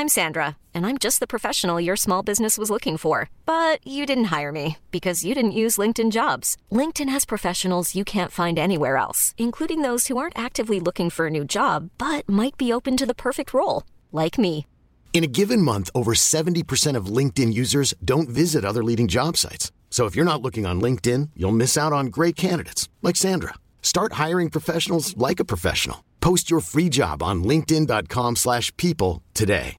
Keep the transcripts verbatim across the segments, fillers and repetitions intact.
I'm Sandra, and I'm just the professional your small business was looking for. But you didn't hire me because you didn't use LinkedIn Jobs. LinkedIn has professionals you can't find anywhere else, including those who aren't actively looking for a new job, but might be open to the perfect role, like me. In a given month, over seventy percent of LinkedIn users don't visit other leading job sites. So if you're not looking on LinkedIn, you'll miss out on great candidates like Sandra. Start hiring professionals like a professional. Post your free job on linkedin dot com slash people today.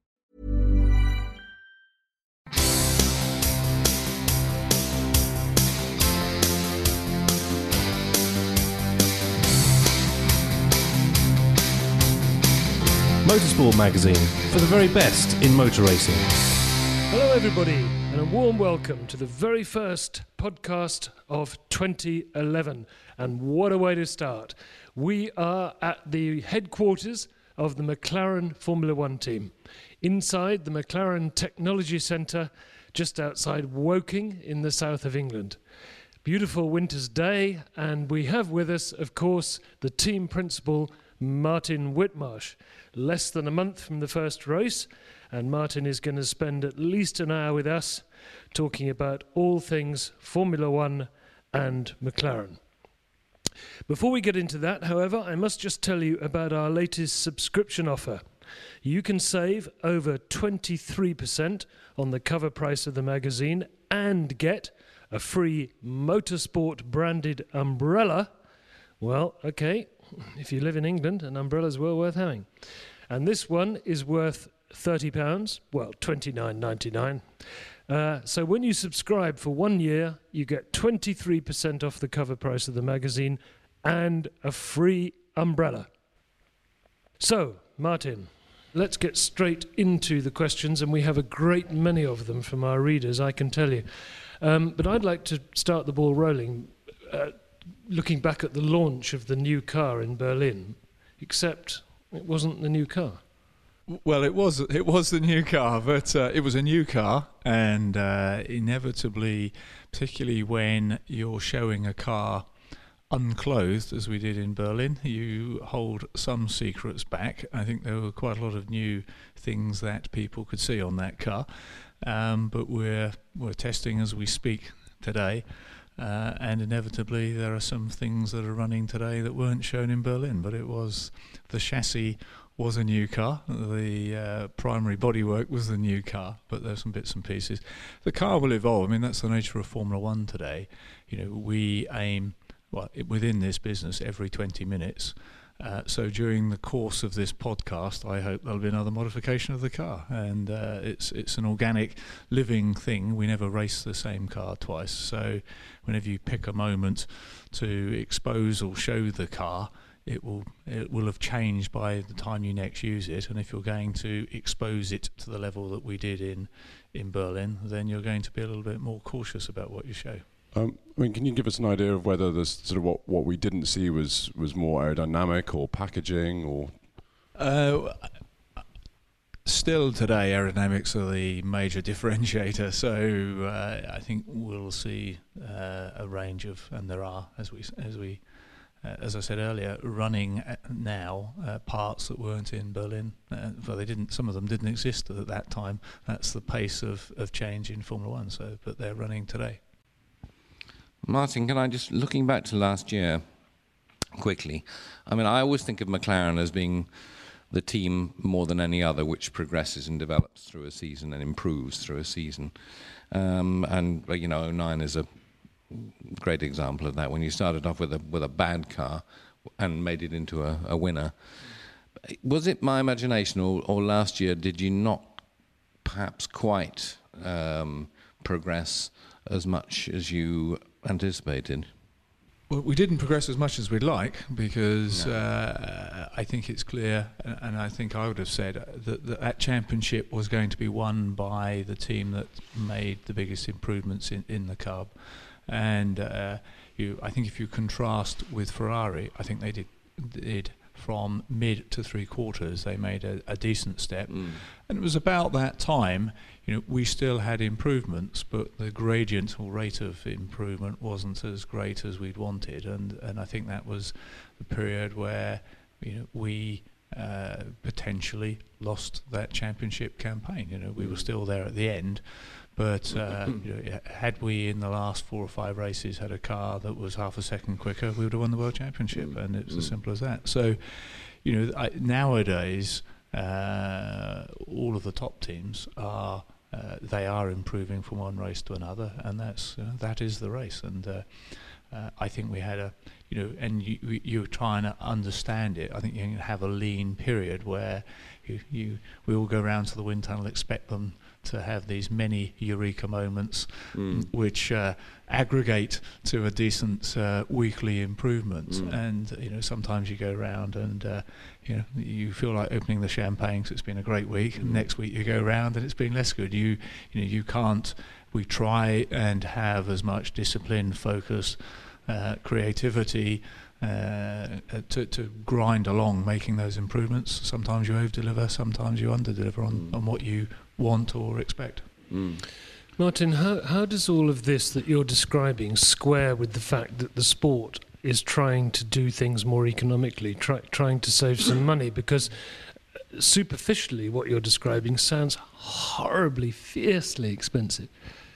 Motorsport magazine for the very best in motor racing. Hello everybody, and a warm welcome to the very first podcast of twenty eleven. And what a way to start. We are at the headquarters of the McLaren Formula One team, inside the McLaren Technology Centre, just outside Woking in the south of England. Beautiful winter's day, and we have with us, of course, the team principal, Martin Whitmarsh. Less than a month from the first race, and Martin is going to spend at least an hour with us talking about all things Formula One and McLaren. Before we get into that, however, I must just tell you about our latest subscription offer. You can save over twenty-three percent on the cover price of the magazine and get a free Motorsport branded umbrella. Well, okay, if you live in England, an umbrella's well worth having. And this one is worth thirty pounds, well, twenty-nine ninety-nine. Uh, so when you subscribe for one year, you get twenty-three percent off the cover price of the magazine and a free umbrella. So, Martin, let's get straight into the questions, and we have a great many of them from our readers, I can tell you. Um, but I'd like to start the ball rolling, uh, looking back at the launch of the new car in Berlin, except it wasn't the new car. Well, it was it was the new car, but uh, it was a new car, and uh, inevitably, particularly when you're showing a car unclothed, as we did in Berlin, you hold some secrets back. I think there were quite a lot of new things that people could see on that car, um, but we're we're testing as we speak today. Uh, and inevitably there are some things that are running today that weren't shown in Berlin, but it was the chassis was a new car, the uh, primary bodywork was the new car, but there's some bits and pieces. The car will evolve. I mean, that's the nature of Formula One today. You know, we aim, well, within this business every twenty minutes. Uh, so during the course of this podcast, I hope there'll be another modification of the car, and uh, it's it's an organic, living thing. We never race the same car twice. So whenever you pick a moment to expose or show the car, it will it will have changed by the time you next use it. And if you're going to expose it to the level that we did in in Berlin, then you're going to be a little bit more cautious about what you show. Um, I mean, can you give us an idea of whether this sort of what, what we didn't see was, was more aerodynamic or packaging or? Uh, still today, aerodynamics are the major differentiator. So uh, I think we'll see uh, a range of, and there are, as we as we uh, as I said earlier, running now uh, parts that weren't in Berlin. Uh, well, they didn't. Some of them didn't exist at that time. That's the pace of, of change in Formula One. So, but they're running today. Martin, can I just, looking back to last year quickly, I mean, I always think of McLaren as being the team more than any other which progresses and develops through a season and improves through a season. Um, and, you know, oh nine is a great example of that. When you started off with a with a bad car and made it into a, a winner. Was it my imagination, or, or last year did you not perhaps quite um, progress as much as you anticipated? Well, we didn't progress as much as we'd like because no. uh, I think it's clear, and I think I would have said that, that that championship was going to be won by the team that made the biggest improvements in, in the car. And uh, you, I think if you contrast with Ferrari, I think they did did from mid to three quarters, they made a, a decent step. Mm. And it was about that time, you know, we still had improvements, but the gradient or rate of improvement wasn't as great as we'd wanted. And, and I think that was the period where, you know, we uh, potentially lost that championship campaign. You know, we were still there at the end, but uh, you know, had we in the last four or five races had a car that was half a second quicker, we would have won the world championship, mm. and it's mm. as simple as that. So, you know, I, nowadays uh, all of the top teams are uh, they are improving from one race to another, and that's you know, that is the race. And uh, uh, I think we had a you know, and you you're trying to understand it. I think you can have a lean period where you, you we all go around to the wind tunnel, expect them to have these many eureka moments, mm. which uh, aggregate to a decent uh, weekly improvement. Mm. And you know, sometimes you go around and uh, you know you feel like opening the champagne because it's been a great week. Mm. And next week you go around and it's been less good. You you know you can't. We try and have as much discipline, focus, uh, creativity. Uh, to, to grind along, making those improvements. Sometimes you over-deliver, sometimes you under-deliver on, mm. on what you want or expect. Mm. Martin, how, how does all of this that you're describing square with the fact that the sport is trying to do things more economically, try, trying to save some money? Because superficially what you're describing sounds horribly, fiercely expensive.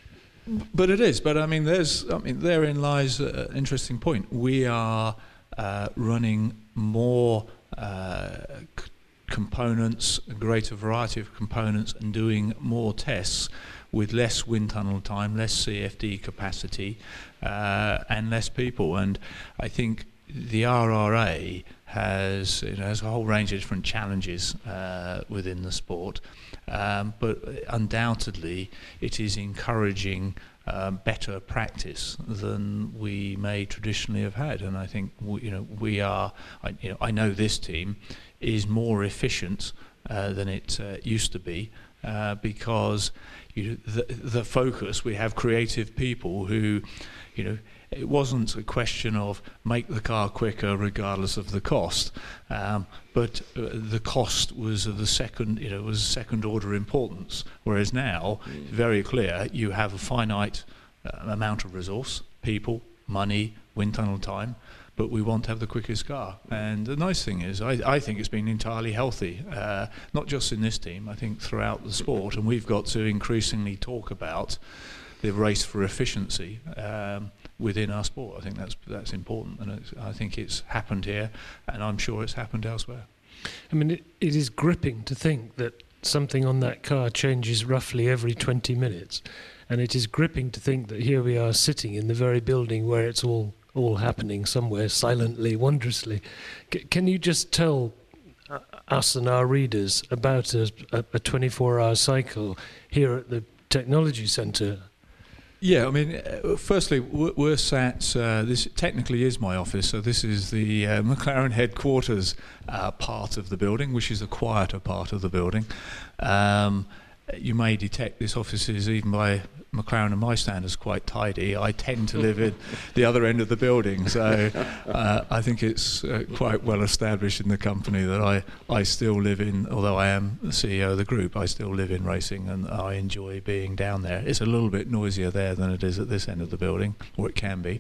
But it is. But I mean, there's. I mean, therein lies an interesting point. We are uh, running more uh, c- components, a greater variety of components, and doing more tests with less wind tunnel time, less C F D capacity, uh, and less people. And I think the R R A has, you know, has a whole range of different challenges uh, within the sport. Um, but undoubtedly, it is encouraging um, better practice than we may traditionally have had. And I think we, you know we are. I, you know, I know this team is more efficient uh, than it uh, used to be uh, because you know, the the focus. We have creative people who, you know. It wasn't a question of make the car quicker regardless of the cost, um, but uh, the cost was of the second, you know, was second order importance. Whereas now, mm. it's very clear, you have a finite uh, amount of resource, people, money, wind tunnel time, but we want to have the quickest car. And the nice thing is, I, I think it's been entirely healthy, uh, not just in this team, I think throughout the sport, and we've got to increasingly talk about the race for efficiency um, within our sport. I think that's that's important, and it's, I think it's happened here, and I'm sure it's happened elsewhere. I mean, it, it is gripping to think that something on that car changes roughly every twenty minutes, and it is gripping to think that here we are sitting in the very building where it's all all happening somewhere silently, wondrously. C- can you just tell uh, us and our readers about a, a twenty-four hour cycle here at the Technology Centre? Yeah, I mean, uh, firstly, we're, we're sat, uh, this technically is my office, so this is the uh, McLaren headquarters uh, part of the building, which is the quieter part of the building. Um, you may detect this office is, even by McLaren and my standards, quite tidy. I tend to live in the other end of the building, so uh, I think it's uh, quite well established in the company that I, I still live in, although I am the C E O of the group, I still live in racing and I enjoy being down there. It's a little bit noisier there than it is at this end of the building, or it can be.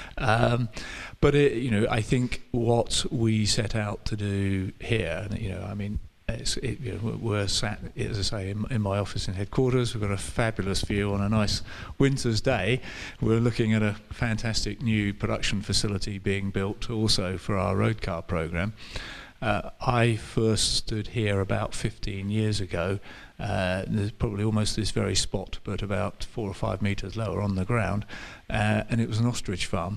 Um, but, it, you know, I think what we set out to do here, you know, I mean, It's, it, you know, we're sat, as I say, in, in my office in headquarters. We've got a fabulous view on a nice winter's day. We're looking at a fantastic new production facility being built also for our road car program. Uh, I first stood here about fifteen years ago. Uh, there's probably almost this very spot, but about four or five metres lower on the ground, uh, and it was an ostrich farm.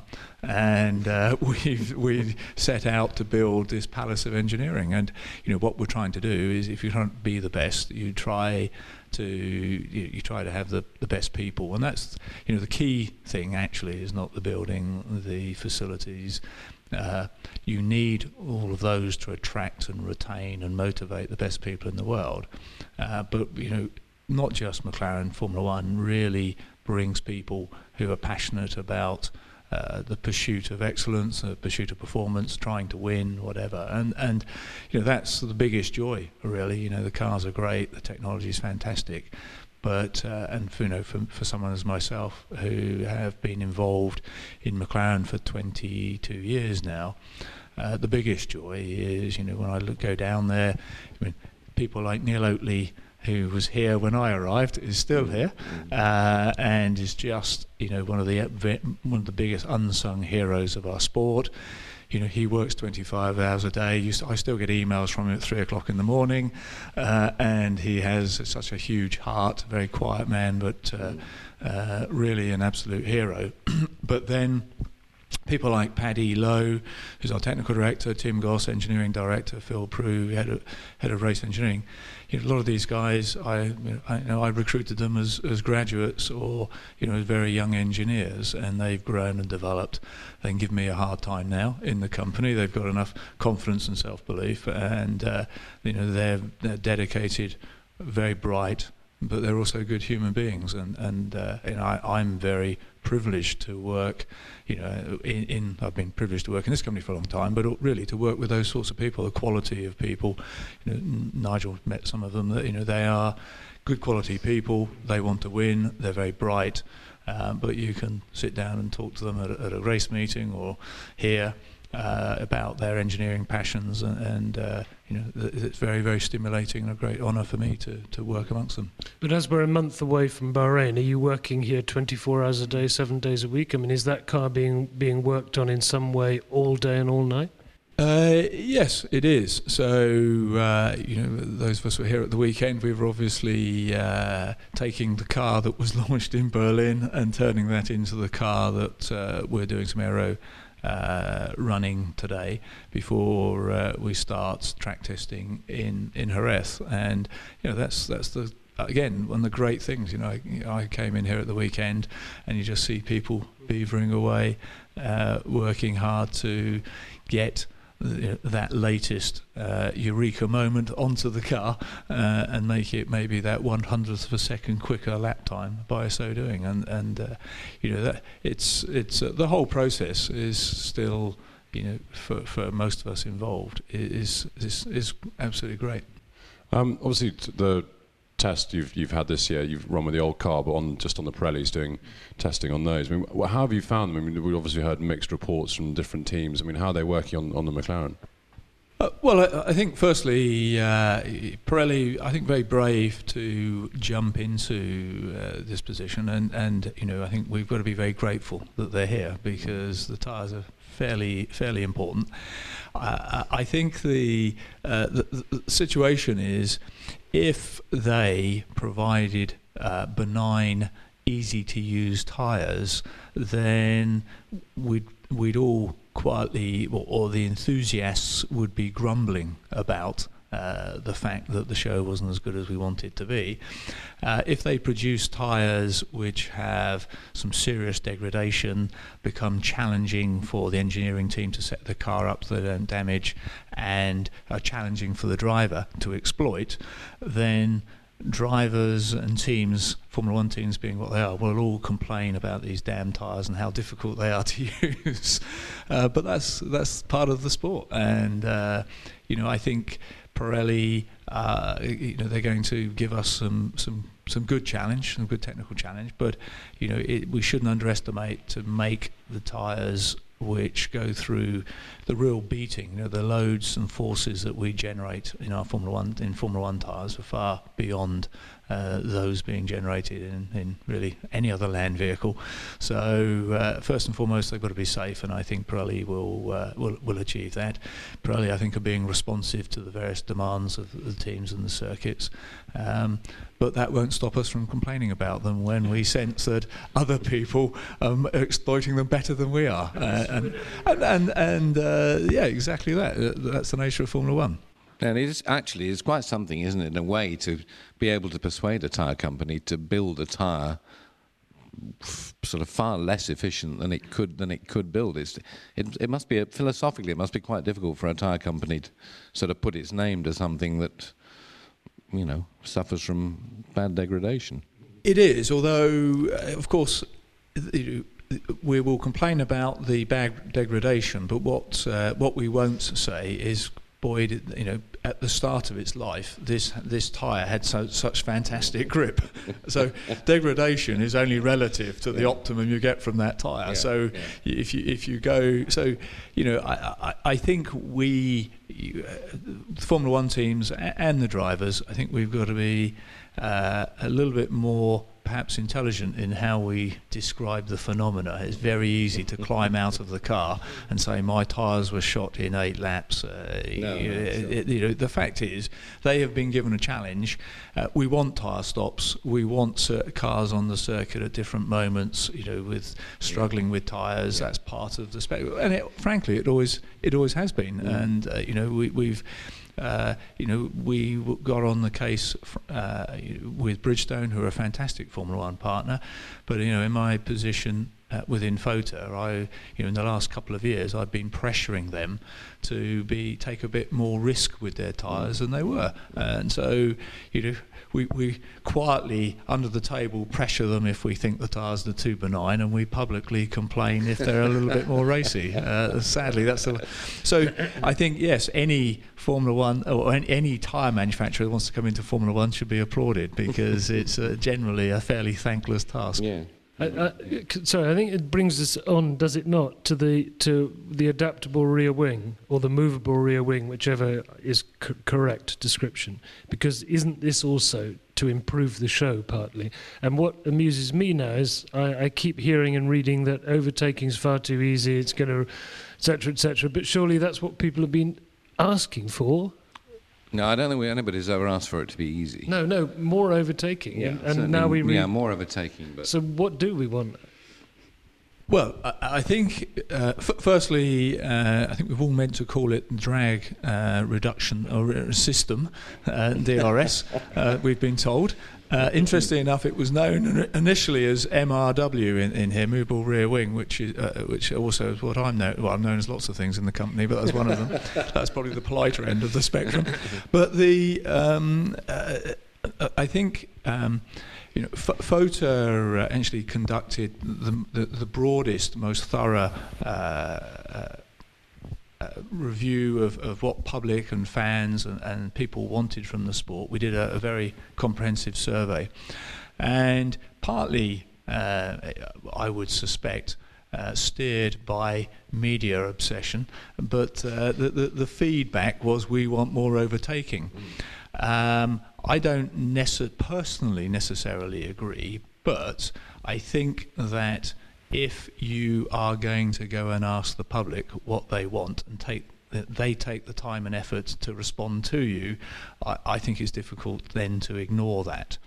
And uh, we've we set out to build this palace of engineering. And you know what we're trying to do is, if you're trying to be the best, you try to you, you try to have the, the best people. And that's you know the key thing actually is not the building, the facilities. Uh, you need all of those to attract and retain and motivate the best people in the world. Uh, but, you know, not just McLaren, Formula One really brings people who are passionate about uh, the pursuit of excellence, the pursuit of performance, trying to win, whatever. And, and, you know, that's the biggest joy, really. You know, the cars are great, the technology is fantastic. But uh, and for, you know, for, for someone as myself who have been involved in McLaren for twenty-two years now, uh, the biggest joy is, you know, when I look, go down there, I mean, people like Neil Oatley, who was here when I arrived, is still here, uh, and is just, you know, one of the one of the biggest unsung heroes of our sport. You know, he works twenty-five hours a day. You st- I still get emails from him at three o'clock in the morning, uh, and he has such a huge heart. A very quiet man, but uh, uh, really an absolute hero. But then people like Paddy Lowe, who's our technical director, Tim Goss, engineering director, Phil Prue, head of, head of race engineering. You know, a lot of these guys, I, you know, I, you know, I recruited them as, as graduates or, you know, as very young engineers, and they've grown and developed. They can give me a hard time now in the company. They've got enough confidence and self-belief, and uh, you know, they're, they're dedicated, very bright, but they're also good human beings, and and, uh, and I, I'm very privileged to work, you know, in, in I've been privileged to work in this company for a long time, but really to work with those sorts of people, the quality of people. You know, Nigel met some of them. That, you know, they are good quality people. They want to win. They're very bright, um, but you can sit down and talk to them at a, at a race meeting or here. Uh, about their engineering passions, and, and uh, you know, th- it's very, very stimulating and a great honour for me to, to work amongst them. But as we're a month away from Bahrain, are you working here twenty-four hours a day, seven days a week? I mean, is that car being being worked on in some way all day and all night? Uh, yes, it is. So, uh, you know, those of us who were here at the weekend, we were obviously uh, taking the car that was launched in Berlin and turning that into the car that uh, we're doing some aero Uh, running today before uh, we start track testing in in Jerez. And you know, that's that's the again one of the great things. You know, I, I came in here at the weekend, and you just see people beavering away, uh, working hard to get th- that latest uh, eureka moment onto the car uh, and make it maybe that one hundredth of a second quicker lap time by so doing. And and uh, you know, that it's it's uh, the whole process is still, you know, for for most of us involved is is is absolutely great. Um, obviously, t- the test you've you've had this year, you've run with the old car, but on just on the Pirellis, doing testing on those. I mean, wh- how have you found them? I mean, we obviously heard mixed reports from different teams. I mean, how are they working on, on the McLaren? Uh, well, I, I think firstly, uh, Pirelli, I think very brave to jump into uh, this position, and, and you know, I think we've got to be very grateful that they're here, because the tyres are fairly fairly important. Uh, I think the, uh, the the situation is, if they provided uh, benign, easy to use tyres, then we'd we'd all quietly, or, or the enthusiasts would be grumbling about uh, the fact that the show wasn't as good as we wanted it to be. Uh, if they produce tyres which have some serious degradation, become challenging for the engineering team to set the car up so they don't damage, and are challenging for the driver to exploit, then drivers and teams, Formula One teams being what they are, will all complain about these damn tyres and how difficult they are to use. Uh, but that's that's part of the sport, and uh, you know, I think Pirelli, uh, you know, they're going to give us some some some good challenge, some good technical challenge. But you know, it, we shouldn't underestimate to make the tyres which go through the real beating, you know, the loads and forces that we generate in our Formula One in Formula One tyres are far beyond uh, those being generated in, in really any other land vehicle. So uh, first and foremost, they've got to be safe, and I think Pirelli will uh, will will achieve that. Pirelli, I think, are being responsive to the various demands of the teams and the circuits. Um, But that won't stop us from complaining about them when we sense that other people um, are exploiting them better than we are. Uh, and and, and, and uh, yeah, exactly that. Uh, that's the nature of Formula One. And it is actually it's quite something, isn't it, in a way, to be able to persuade a tyre company to build a tyre f- sort of far less efficient than it could than it could build. It's, it it must be a, philosophically it must be quite difficult for a tyre company to sort of put its name to something that, you know, suffers from bad degradation. It is, although, uh, of course, we will complain about the bad degradation, but what uh, what we won't say is, boy, you know, at the start of its life, this this tyre had so, such fantastic grip. So degradation is only relative to the yeah. optimum you get from that tyre. Yeah, so yeah. if you if you go, so you know, I I, I think we, uh, Formula One teams and the drivers, I think we've got to be uh, a little bit more perhaps intelligent in how we describe the phenomena. It's very easy to climb out of the car and say my tyres were shot in eight laps. Uh, no, you, no, it, it, you know, the fact is they have been given a challenge. Uh, we want tyre stops. We want uh, cars on the circuit at different moments. You know, with struggling with tyres. Yeah. That's part of the spectacle. And it, frankly, it always it always has been. Mm. And uh, you know, we, we've. Uh, you know, we w- got on the case uh, with Bridgestone, who are a fantastic Formula One partner. But you know, in my position uh, within FOTA, I, you know, in the last couple of years, I've been pressuring them to be take a bit more risk with their tyres than they were, and so you know. We, we quietly, under the table, pressure them if we think the tyres are too benign, and we publicly complain if they're a little bit more racy. Uh, sadly, that's the. So I think yes, any Formula One or any, any tyre manufacturer that wants to come into Formula One should be applauded, because it's uh, generally a fairly thankless task. Yeah. I, I, sorry, I think it brings us on, does it not, to the to the adaptable rear wing or the movable rear wing, whichever is c- correct description. Because isn't this also to improve the show partly? And what amuses me now is I, I keep hearing and reading that overtaking is far too easy. It's going to, et cetera, et cetera. But surely that's what people have been asking for. No, I don't think anybody's ever asked for it to be easy. No, no, more overtaking. Yeah, and, and now we re- yeah, more overtaking. But so what do we want? Well, I, I think, uh, f- firstly, uh, I think we've all meant to call it drag uh, reduction or system, uh, D R S, uh, we've been told. Uh, interestingly enough, it was known initially as M R W in, in here, movable rear wing, which is uh, which also is what I'm known. Well, I'm known as lots of things in the company, but that's one of them. That's probably the politer end of the spectrum. But the um, uh, I think um, you know, F- FOTA actually conducted the, the the broadest, most thorough Uh, uh, Uh, review of, of what public and fans and, and people wanted from the sport. We did a, a very comprehensive survey, and partly uh, I would suspect uh, steered by media obsession, but uh, the, the, the feedback was we want more overtaking. Um, I don't necess- personally necessarily agree, but I think that if you are going to go and ask the public what they want and take they take the time and effort to respond to you, I, I think it's difficult then to ignore that.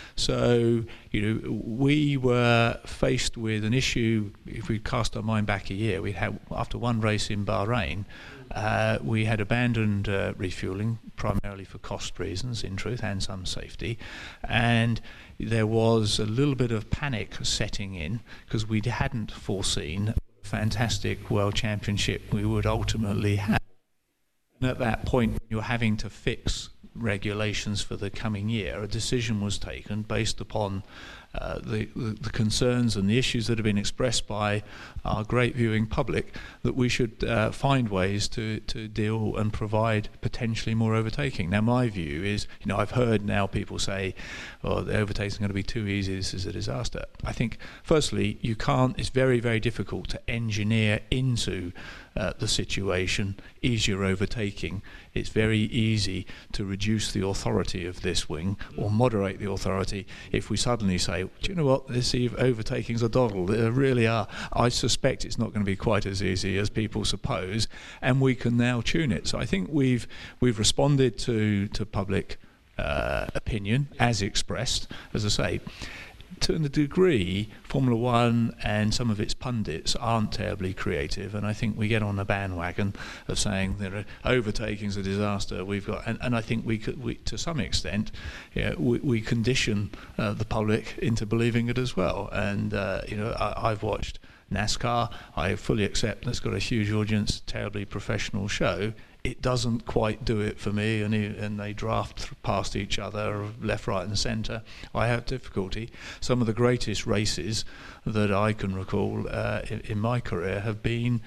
So, you know, we were faced with an issue. If we cast our mind back a year, we had after one race in Bahrain, uh, we had abandoned uh, refueling primarily for cost reasons, in truth, and some safety, and there was a little bit of panic setting in because we hadn't foreseen a fantastic world championship we would ultimately have. And at that point, you're having to fix regulations for the coming year. A decision was taken based upon uh, the, the, the concerns and the issues that have been expressed by our great viewing public, that we should uh, find ways to, to deal and provide potentially more overtaking. Now, my view is, you know, I've heard now people say, oh, the overtaking is going to be too easy, this is a disaster. I think, firstly, you can't, it's very, very difficult to engineer into Uh, the situation easier overtaking. It's very easy to reduce the authority of this wing or moderate the authority if we suddenly say, do you know what, this overtaking's a doddle. They really are. I suspect it's not going to be quite as easy as people suppose, and we can now tune it. So I think we've we've responded to to public uh, opinion as expressed. As I say, to a degree, Formula One and some of its pundits aren't terribly creative, and I think we get on a bandwagon of saying that overtaking's a disaster. We've got, and, and I think we could, we, to some extent, yeah, we, we condition uh, the public into believing it as well. And uh, you know, I, I've watched NASCAR. I fully accept that's got a huge audience, terribly professional show. It doesn't quite do it for me, and, he, and they draft past each other, left, right and centre. I have difficulty. Some of the greatest races that I can recall uh, in, in my career have been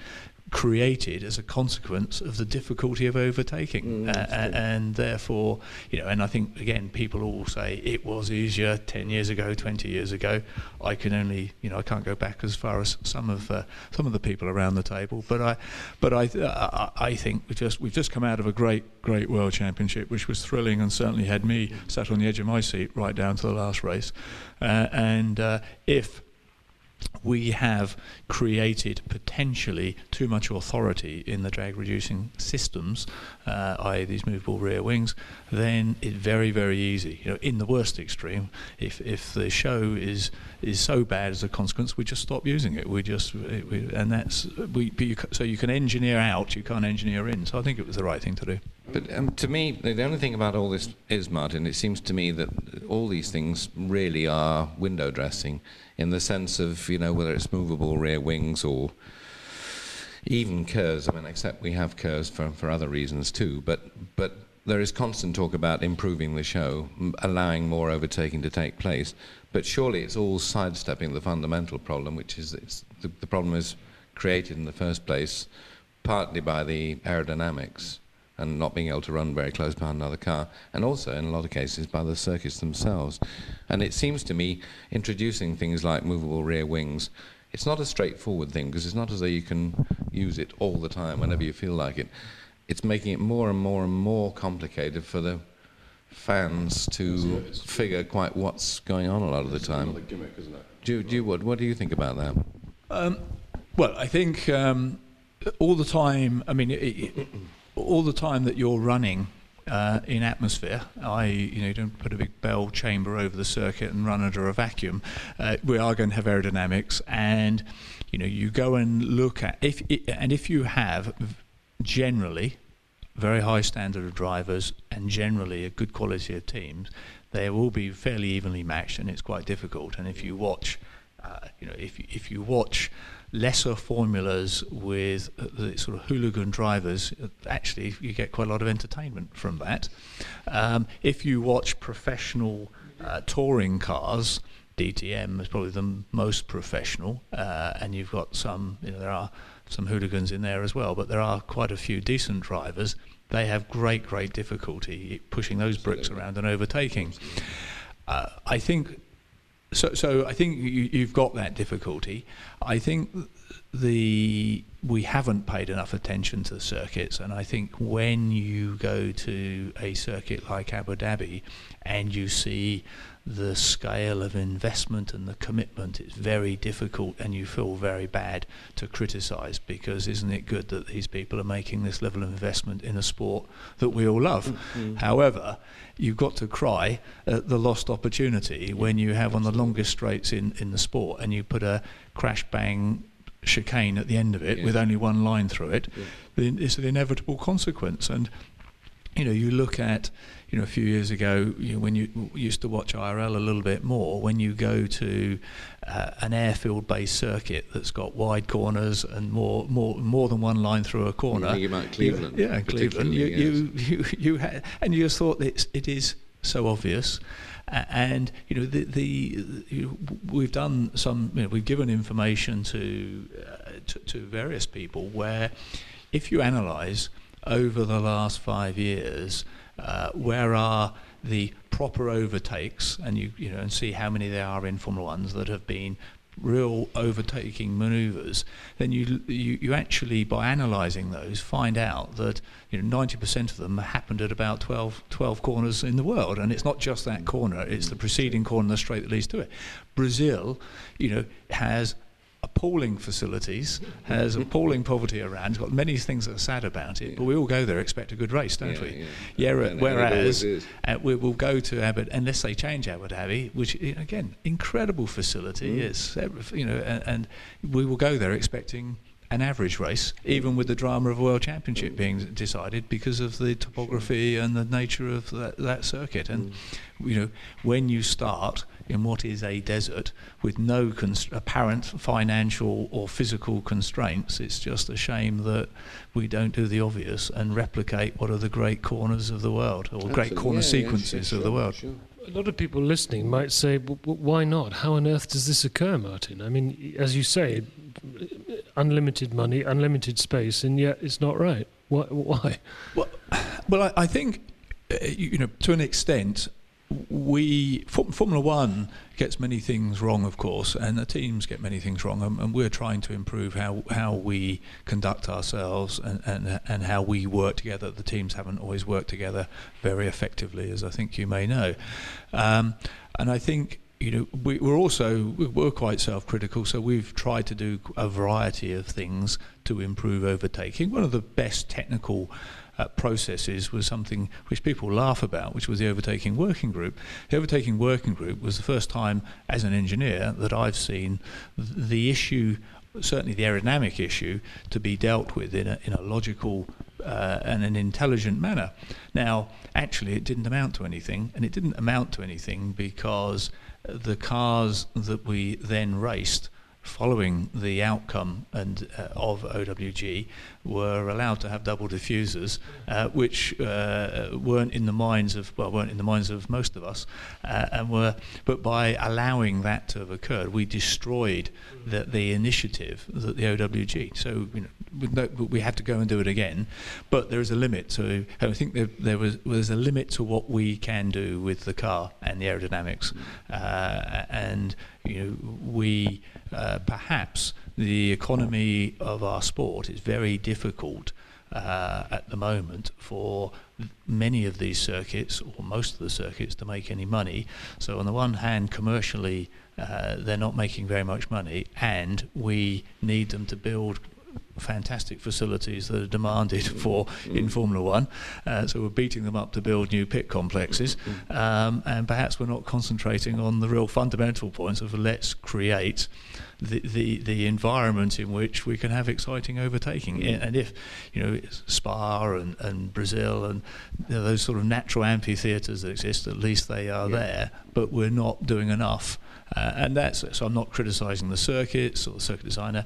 created as a consequence of the difficulty of overtaking, Mm, uh, that's and, true. and therefore, you know, and I think again, people all say it was easier ten years ago, twenty years ago. I can only, you know, I can't go back as far as some of uh, some of the people around the table, but I, but I, uh, I think we just we've just come out of a great, great World Championship, which was thrilling and certainly had me sat on the edge of my seat right down to the last race, uh, and uh, if we have created potentially too much authority in the drag reducing systems, uh, that is these movable rear wings, then it's very, very easy. You know, in the worst extreme, if if the show is is so bad as a consequence, we just stop using it. We just we, and that's we. You, so you can engineer out, you can't engineer in. So I think it was the right thing to do. But um, to me, the only thing about all this is, Martin, it seems to me that all these things really are window dressing, in the sense of, you know, whether it's movable rear wings or even curves. I mean, except we have curves for, for other reasons too. But but there is constant talk about improving the show, m- allowing more overtaking to take place. But surely it's all sidestepping the fundamental problem, which is it's the, the problem is created in the first place partly by the aerodynamics and not being able to run very close behind another car, and also in a lot of cases by the circuits themselves. And it seems to me introducing things like movable rear wings, it's not a straightforward thing, because it's not as though you can use it all the time whenever you feel like it. It's making it more and more and more complicated for the fans to figure quite what's going on a lot of the time. Another gimmick, isn't it? Do, you- do you, what, what do you think about that? Um, well, I think um, all the time. I mean, it, it, all the time that you're running uh, in atmosphere, that is, you know, you don't put a big bell chamber over the circuit and run under a vacuum. Uh, we are going to have aerodynamics, and you know, you go and look at if it, and if you have generally very high standard of drivers and generally a good quality of teams, they will be fairly evenly matched, and it's quite difficult. And if you watch, uh, you know, if you, if you watch lesser formulas with uh, the sort of hooligan drivers, uh, actually you get quite a lot of entertainment from that. Um, if you watch professional uh, touring cars, D T M is probably the m- most professional, uh, and you've got some, you know, there are some hooligans in there as well, but there are quite a few decent drivers. They have great, great difficulty pushing those bricks around and overtaking. Uh, I think So, so I think you, you've got that difficulty. I think the we haven't paid enough attention to the circuits, and I think when you go to a circuit like Abu Dhabi and you see the scale of investment and the commitment, it's very difficult, and you feel very bad to criticise, because isn't it good that these people are making this level of investment in a sport that we all love? Mm-hmm. However, you've got to cry at the lost opportunity when you have one of the longest straights in, in the sport, and you put a crash bang chicane at the end of it yeah. with only one line through it. Yeah. Then it's an inevitable consequence. And you know, you look at, you know, a few years ago, you know, when you used to watch I R L a little bit more, when you go to uh, an airfield-based circuit that's got wide corners and more more more than one line through a corner. You think about Cleveland. You, yeah, Cleveland. You, you, you, you had, and you just thought it's, it is so obvious. Uh, and you know, the, the you, we've done some, you know, we've given information to, uh, to to various people where, if you analyse over the last five years, uh, where are the proper overtakes, and you you know, and see how many there are in Formula Ones that have been real overtaking manoeuvres, then you, you you actually, by analysing those, find out that, you know, ninety percent of them happened at about twelve, twelve corners in the world, and it's not just that corner, it's the preceding corner, the straight that leads to it. Brazil, you know, has appalling facilities, has appalling poverty around, it's got many things that are sad about it, yeah. but we all go there, expect a good race, don't yeah, we? Yeah, yeah and whereas uh, we will go to Abu, unless they change Abu Dhabi, which, again, incredible facility, mm. is, you know, and, and we will go there expecting an average race, even with the drama of a World Championship being decided because of the topography and the nature of that, that circuit. And, mm. you know, when you start in what is a desert with no const- apparent financial or physical constraints, it's just a shame that we don't do the obvious and replicate what are the great corners of the world, or Absolutely. great corner yeah, sequences yeah, sure, of the world. Sure. A lot of people listening might say, w- w- why not? How on earth does this occur, Martin? I mean, as you say, unlimited money, unlimited space, and yet it's not right. Why? Why? Well, well, I, I think uh, you, you know, to an extent, we F- Formula One gets many things wrong, of course, and the teams get many things wrong, and, and we're trying to improve how how we conduct ourselves and, and and how we work together. The teams haven't always worked together very effectively, as I think you may know, um, and I think. You know, we, we're also we're quite self-critical, so we've tried to do a variety of things to improve overtaking. One of the best technical uh, processes was something which people laugh about, which was the overtaking working group. The overtaking working group was the first time, as an engineer, that I've seen the issue, certainly the aerodynamic issue, to be dealt with in a, in a logical uh, and an intelligent manner. Now, actually, it didn't amount to anything, and it didn't amount to anything because the cars that we then raced following the outcome and uh, of O W G were allowed to have double diffusers, uh, which uh, weren't in the minds of well, weren't in the minds of most of us, uh, and were. But by allowing that to have occurred, we destroyed the, the initiative that the O W G. So you know, we had to go and do it again. But there is a limit to. I think there, there was was a limit to what we can do with the car and the aerodynamics, uh, and you know we. Uh, perhaps the economy of our sport is very difficult uh, at the moment for many of these circuits, or most of the circuits, to make any money. So on the one hand, commercially, uh, they're not making very much money, and we need them to build fantastic facilities that are demanded for in Formula One, uh, so we're beating them up to build new pit complexes, um, and perhaps we're not concentrating on the real fundamental points of let's create the, the, the environment in which we can have exciting overtaking. And if you know Spa and, and Brazil and you know, those sort of natural amphitheatres that exist, at least they are yeah. there, but we're not doing enough, uh, and that's so I'm not criticising the circuits or the circuit designer.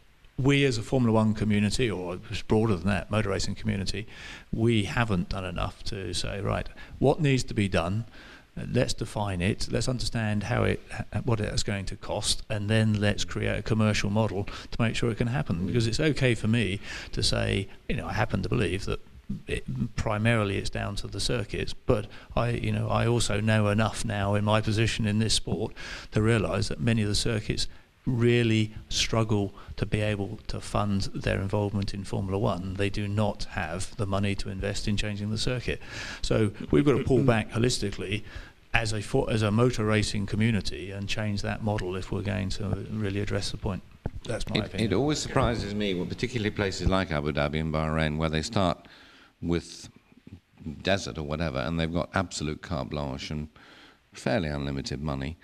We as a Formula One community, or it's broader than that, motor racing community, we haven't done enough to say, right, what needs to be done, uh, let's define it, let's understand how it, what it's going to cost, and then let's create a commercial model to make sure it can happen. Because it's okay for me to say, you know, I happen to believe that it, primarily it's down to the circuits, but I, you know, I also know enough now in my position in this sport to realise that many of the circuits really struggle to be able to fund their involvement in Formula One. They do not have the money to invest in changing the circuit. So we've got to pull back holistically as a for, as a motor racing community and change that model if we're going to really address the point. That's my it, opinion. It always surprises me, well, particularly places like Abu Dhabi and Bahrain, where they start with desert or whatever, and they've got absolute carte blanche and fairly unlimited money.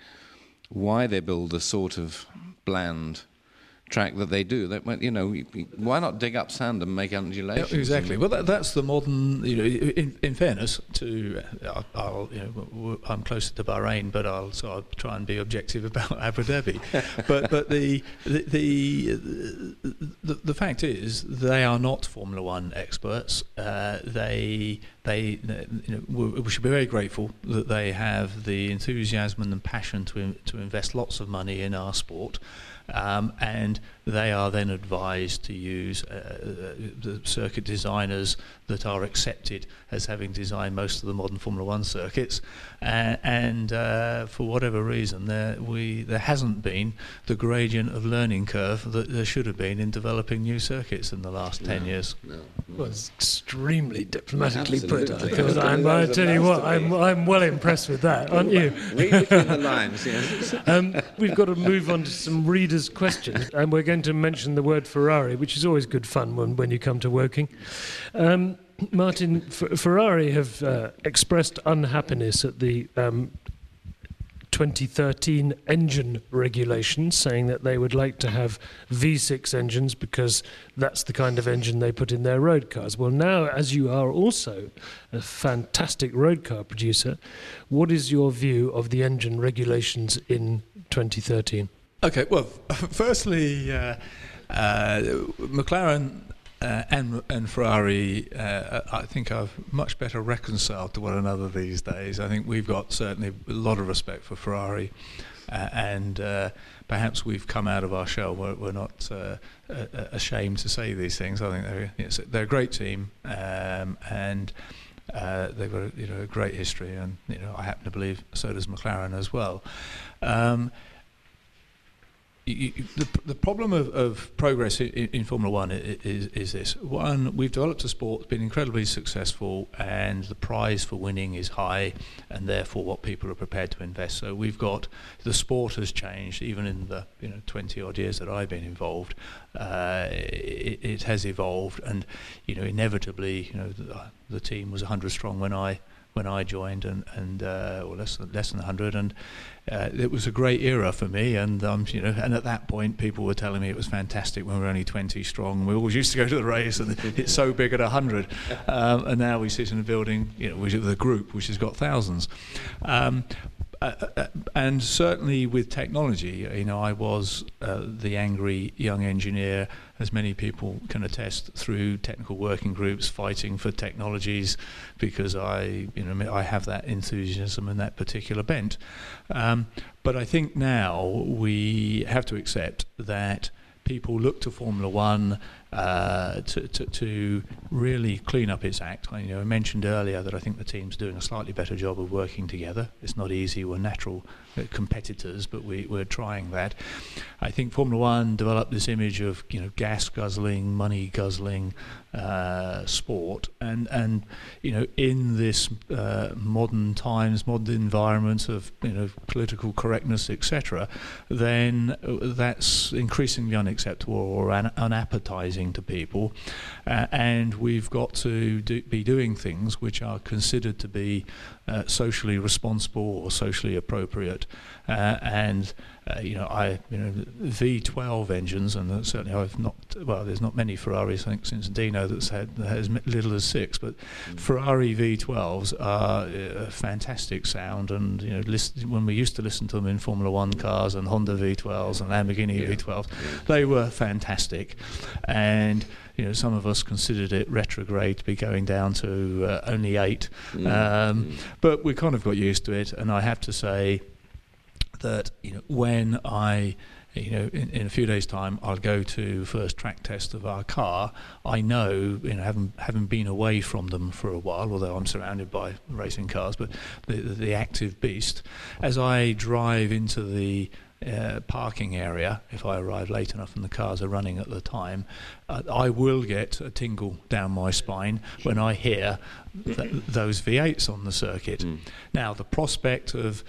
Why they build the sort of bland track that they do? That, you know, why not dig up sand and make undulations? Yeah, exactly. Well, that, that's the modern. You know, in, in fairness to, uh, I'll, you know, I'm closer to Bahrain, but I'll so I'll try and be objective about Abu Dhabi. but but the the, the the the fact is they are not Formula One experts. Uh, they they you know we should be very grateful that they have the enthusiasm and the passion to to invest lots of money in our sport. Um, and they are then advised to use uh, the circuit designers that are accepted as having designed most of the modern Formula One circuits, uh, and uh, for whatever reason there we there hasn't been the gradient of learning curve that there should have been in developing new circuits in the last no, ten years. No, no. Well, it's extremely diplomatically Absolutely. put. Because I'm, I tell you what, I'm I'm well impressed with that, aren't you? Read between the lines, yes. um, we've got to move on to some readers' questions, and we're going to mention the word Ferrari, which is always good fun when, when you come to Woking. Um, Martin, F- Ferrari have uh, expressed unhappiness at the um, twenty thirteen engine regulations, saying that they would like to have V six engines because that's the kind of engine they put in their road cars. Well, now, as you are also a fantastic road car producer, what is your view of the engine regulations in twenty thirteen? Okay, well, firstly, uh, uh, McLaren uh, and and Ferrari, uh, I think, are much better reconciled to one another these days. I think we've got certainly a lot of respect for Ferrari, uh, and uh, perhaps we've come out of our shell. We're, we're not uh, uh, ashamed to say these things. I think they're yes, they're a great team, um, and uh, they've got you know a great history, and you know I happen to believe so does McLaren as well. Um, You, the, the problem of, of progress in, in Formula One is, is this. One, we've developed a sport that's been incredibly successful, and the prize for winning is high, and therefore what people are prepared to invest. So we've got, the sport has changed, even in the you know twenty odd years that I've been involved. Uh, it, it has evolved, and you know inevitably, you know the, the team was one hundred strong when I. when I joined, and and uh, or less than less than one hundred, and uh, it was a great era for me. And um, you know, and at that point, people were telling me it was fantastic when we were only twenty strong. We always used to go to the race, and it's so big at one hundred. Um, and now we sit in a building, you know, which is the group, which has got thousands. Um, Uh, uh, and certainly with technology, you know, I was uh, the angry young engineer, as many people can attest, through technical working groups fighting for technologies, because I, you know, I have that enthusiasm and that particular bent. Um, but I think now we have to accept that people look to Formula One uh, to, to, to really clean up its act. I, you know, I mentioned earlier that I think the team's doing a slightly better job of working together. It's not easy. We're natural uh, competitors, but we, we're trying that. I think Formula One developed this image of you know gas guzzling, money guzzling uh, sport, and and you know in this uh, modern times, modern environment of you know political correctness, et cetera, then that's increasingly unacceptable or un- unappetizing to people, uh, and we've got to do, be doing things which are considered to be uh, socially responsible or socially appropriate, uh, and uh, you know I you know V twelve engines, and certainly I've not well there's not many Ferraris I think since Dino that's had as little as six, but mm. Ferrari V twelves are a fantastic sound, and you know listen, when we used to listen to them in Formula One cars and Honda V twelves and Lamborghini yeah. V twelves, yeah. they were fantastic. And you know, some of us considered it retrograde to be going down to uh, only eight, mm. Um, mm. but we kind of got used to it. And I have to say that you know, when I, you know, in, in a few days' time, I'll go to first track test of our car. I know, you know, having having been away from them for a while, although I'm surrounded by racing cars, but the the, the active beast, as I drive into the Uh, parking area, if I arrive late enough and the cars are running at the time, uh, I will get a tingle down my spine when I hear th- those V eights on the circuit. Mm. Now, the prospect of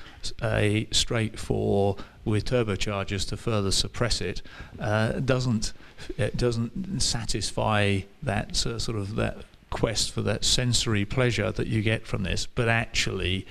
a straight four with turbochargers to further suppress it uh, doesn't it doesn't satisfy that uh, sort of that quest for that sensory pleasure that you get from this, but actually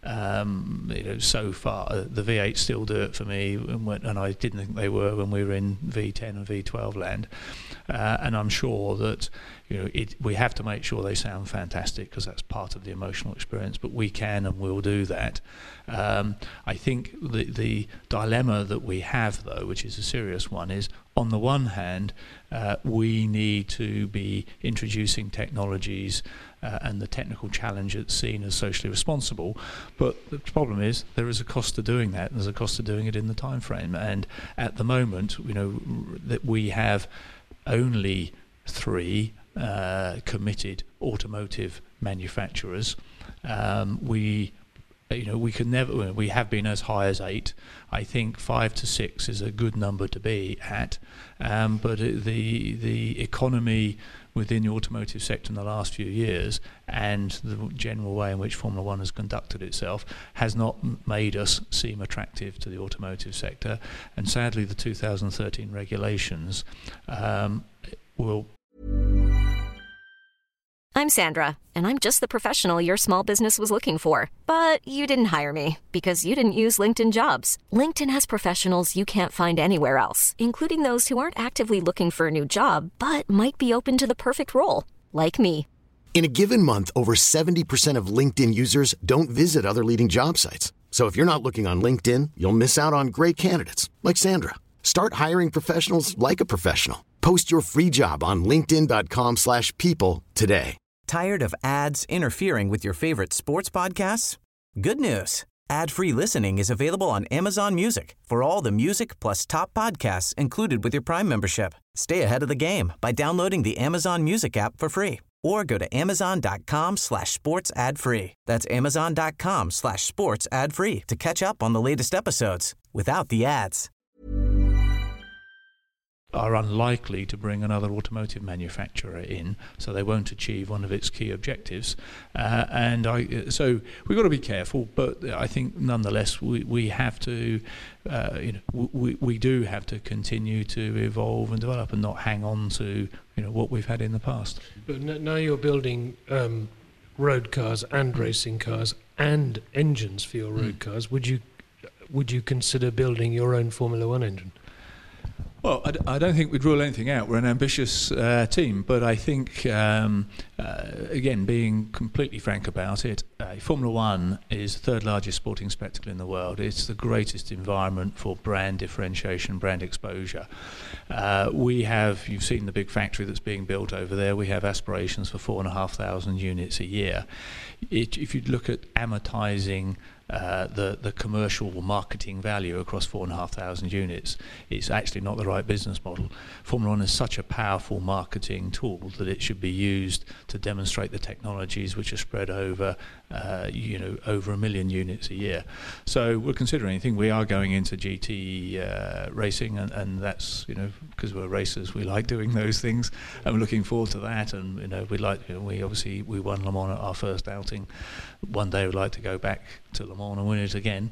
um, you know, so far uh, the V eights still do it for me, and, when, and I didn't think they were when we were in V ten and V twelve land, uh, and I'm sure that you know it, we have to make sure they sound fantastic, because that's part of the emotional experience, but we can and will do that. Um, I think the, the dilemma that we have, though, which is a serious one, is on the one hand, uh, we need to be introducing technologies uh, and the technical challenge that's seen as socially responsible. But the problem is there is a cost to doing that, and there's a cost to doing it in the time frame. And at the moment, you know, r- that we have only three uh, committed automotive manufacturers. Um, we You know, we can never. We have been as high as eight. I think five to six is a good number to be at. Um, but it, the the economy within the automotive sector in the last few years, and the general way in which Formula One has conducted itself, has not m- made us seem attractive to the automotive sector. And sadly, the two thousand thirteen regulations um, will. I'm Sandra, and I'm just the professional your small business was looking for. But you didn't hire me because you didn't use LinkedIn Jobs. LinkedIn has professionals you can't find anywhere else, including those who aren't actively looking for a new job, but might be open to the perfect role, like me. In a given month, over seventy percent of LinkedIn users don't visit other leading job sites. So if you're not looking on LinkedIn, you'll miss out on great candidates like Sandra. Start hiring professionals like a professional. Post your free job on linkedin.com slash people today. Tired of ads interfering with your favorite sports podcasts? Good news. Ad-free listening is available on Amazon Music for all the music plus top podcasts included with your Prime membership. Stay ahead of the game by downloading the Amazon Music app for free or go to amazon.com slash sports ad free. That's amazon.com slash sports ad free to catch up on the latest episodes without the ads. Are unlikely to bring another automotive manufacturer in, so they won't achieve one of its key objectives. Uh, and I, so we've got to be careful, but I think nonetheless we, we have to, uh, you know, we, we do have to continue to evolve and develop and not hang on to, you know, what we've had in the past. But now you're building um, road cars and racing cars and engines for your road mm. cars. Would you would you consider building your own Formula One engine? Well, I, d- I don't think we'd rule anything out. We're an ambitious uh, team, but I think, um, uh, again, being completely frank about it, uh, Formula One is the third largest sporting spectacle in the world. It's the greatest environment for brand differentiation, brand exposure. Uh, we have, you've seen the big factory that's being built over there. We have aspirations for four and a half thousand units a year. It, if you look at amortizing Uh, the the commercial marketing value across four and a half thousand units, it's actually not the right business model. Formula One is such a powerful marketing tool that it should be used to demonstrate the technologies which are spread over, uh, you know, over a million units a year. So we're considering anything. We are going into G T uh, racing, and, and that's, you know, because we're racers, we like doing those things, and we're looking forward to that. And you know, we like, you know, we obviously we won Le Mans at our first outing. One day we'd like to go back to Le Mans and win it again.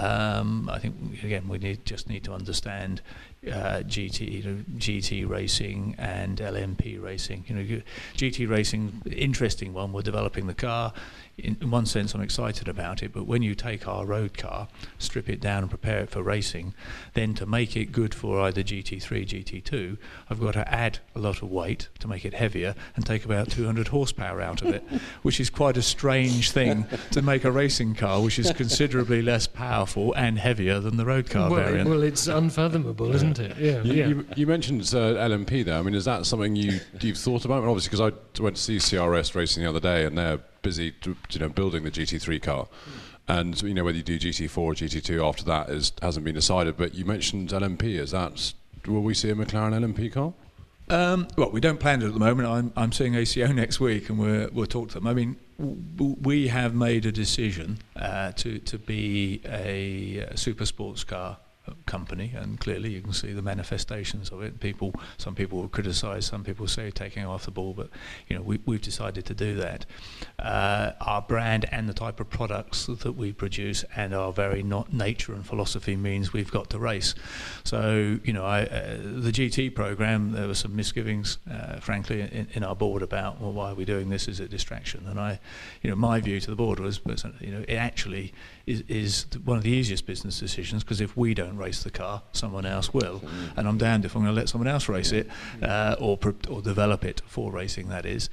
Um, I think again we need just need to understand uh, G T, you know, G T racing and L M P racing. You know, G T racing, interesting one. We're developing the car. In, in one sense, I'm excited about it. But when you take our road car, strip it down and prepare it for racing, then to make it good for either G T three, G T two, I've got to add a lot of weight to make it heavier and take about two hundred horsepower out of it, which is quite a strange thing to make a racing car, which is considerably less powerful and heavier than the road car well, variant. Well, it's unfathomable, yeah. isn't it? Yeah. You, yeah. you, you mentioned uh, L M P there. I mean, is that something you you've thought about? I mean, obviously, because I went to see C R S racing the other day, and they're busy, you know, building the G T three car, and you know whether you do G T four or G T two after that is hasn't been decided. But you mentioned L M P. Is that, will we see a McLaren L M P car? Um, well, we don't plan it at the moment. I'm I'm seeing A C O next week, and we're, we'll talk to them. I mean, w- we have made a decision uh, to to be a, a super sports car company, and clearly you can see the manifestations of it. People, some people will criticise, some people say taking off the ball, but you know we, we've decided to do that. Uh, our brand and the type of products that we produce and our very not nature and philosophy means we've got to race. So you know, I, uh, the G T program, there were some misgivings, uh, frankly, in, in our board about, well, why are we doing this as a distraction? And I, you know, my view to the board was, was you know, it actually is, is one of the easiest business decisions, because if we don't race the car, someone else will, and I'm damned if I'm going to let someone else race it, uh, or or develop it for racing, that is.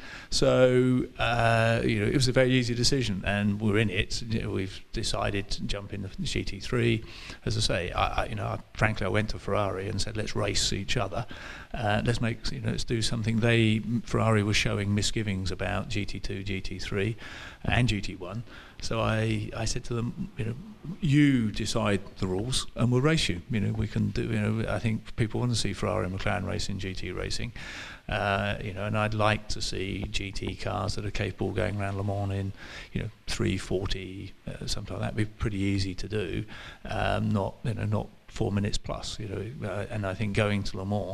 So uh, you know, it was a very easy decision, and we're in it. You know, we've decided to jump in the G T three. As I say, I, I, you know, I, frankly, I went to Ferrari and said, let's race each other. Uh, let's make, you know, let's do something. They Ferrari was showing misgivings about G T two, G T three, and G T one. So I, I said to them, you know, you decide the rules and we'll race you. You know, we can do, you know, I think people want to see Ferrari and McLaren racing, G T racing. Uh, you know, and I'd like to see G T cars that are capable of going around Le Mans in, you know, three forty, uh, something like that. It'd be pretty easy to do, um, not, you know, not four minutes plus, you know. Uh, and I think going to Le Mans,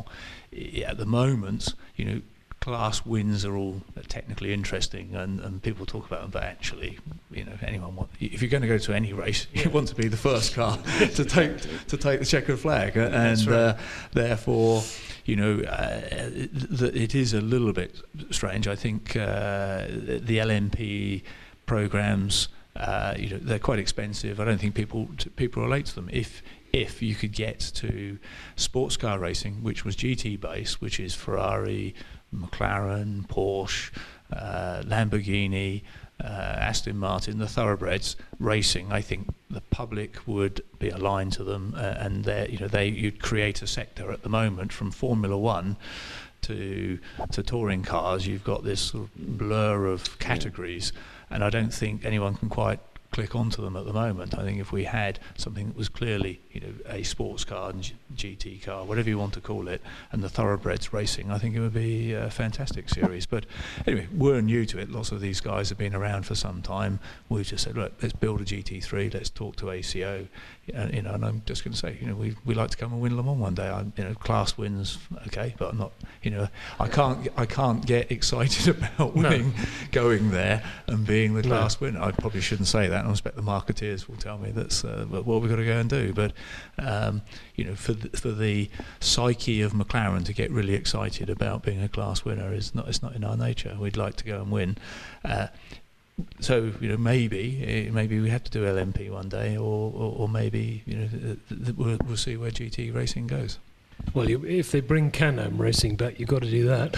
at the moment, you know, class wins are all technically interesting, and, and people talk about them, but actually, you know, anyone want, if you're going to go to any race, you want to be the first car to take to take the checkered flag, and right. uh, therefore, you know, uh, th- it is a little bit strange. I think uh, the L M P programs, uh, you know, they're quite expensive. I don't think people people relate to them. If if you could get to sports car racing, which was G T based, which is Ferrari, McLaren, Porsche, uh, Lamborghini, uh, Aston Martin, the thoroughbreds racing, I think the public would be aligned to them, uh, and they, you know, they you'd create a sector at the moment from Formula One to to touring cars. You've got this sort of blur of categories, and I don't think anyone can quite click onto them at the moment. I think if we had something that was clearly, you know, a sports car and G T car, whatever you want to call it, and the thoroughbreds racing, I think it would be a fantastic series. But anyway, we're new to it. Lots of these guys have been around for some time. We just said, look, let's build a G T three. Let's talk to A C O. Uh, you know, and I'm just going to say, you know, we we like to come and win Le Mans one day. I, you know, class wins, okay, but I'm not. You know, I can't I can't get excited about winning, no. going there and being the class no. winner. I probably shouldn't say that. I expect the marketeers will tell me that's uh, what we've got to go and do. But um, you know, for the, for the psyche of McLaren to get really excited about being a class winner is not. It's not in our nature. We'd like to go and win. Uh, So you know, maybe maybe we have to do L M P one day, or or, or maybe you know th- th- we'll, we'll see where G T racing goes. Well, you, if they bring Can-Am racing back, you've got to do that.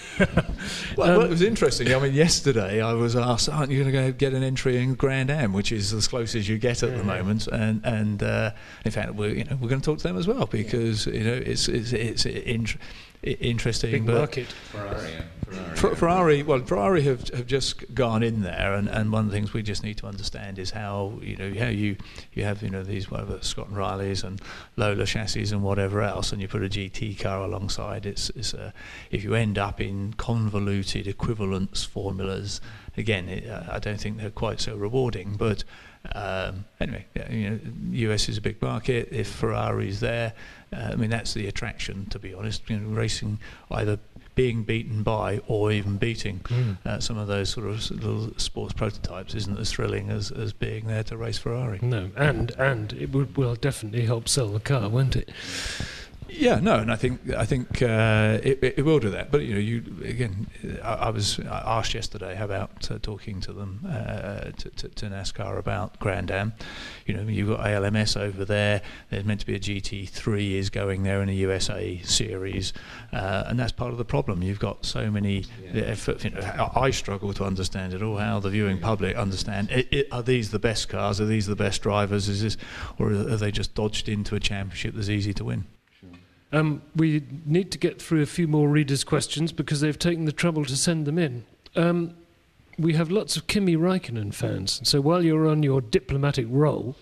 well, um, well, it was interesting. I mean, yesterday I was asked, "Aren't you going to go get an entry in Grand Am?" Which is as close as you get at yeah. the moment. And and uh, in fact, we're you know we're going to talk to them as well, because you know it's it's it's. it's interesting. Big but market. Ferrari, yeah. Ferrari, Fer- Ferrari, well, Ferrari have have just gone in there, and, and one of the things we just need to understand is how you know how you you have you know these whatever Scott and Rileys and Lola chassis and whatever else, and you put a G T car alongside. It's it's a if you end up in convoluted equivalence formulas, again, it, I don't think they're quite so rewarding. But um, anyway, you know, U S is a big market. If Ferrari's there. Uh, I mean, that's the attraction, to be honest. You know, racing, either being beaten by or even beating mm. uh, some of those sort of little sports prototypes isn't as thrilling as, as being there to race Ferrari. No, and and it would will definitely help sell the car, won't it? Yeah, no, and I think I think uh, it, it will do that. But you know, you again, I, I was asked yesterday how about uh, talking to them uh, to, to, to NASCAR about Grand Am. You know, you've got A L M S over there. There's meant to be a G T three is going there in a U S A series, uh, and that's part of the problem. You've got so many. Yeah. You know, I struggle to understand it all. How the viewing public understand it, it, are these the best cars? Are these the best drivers? Is this, or are they just dodged into a championship that's easy to win? Um, we need to get through a few more readers' questions because they've taken the trouble to send them in. Um, we have lots of Kimi Räikkönen fans, so while you're on your diplomatic role,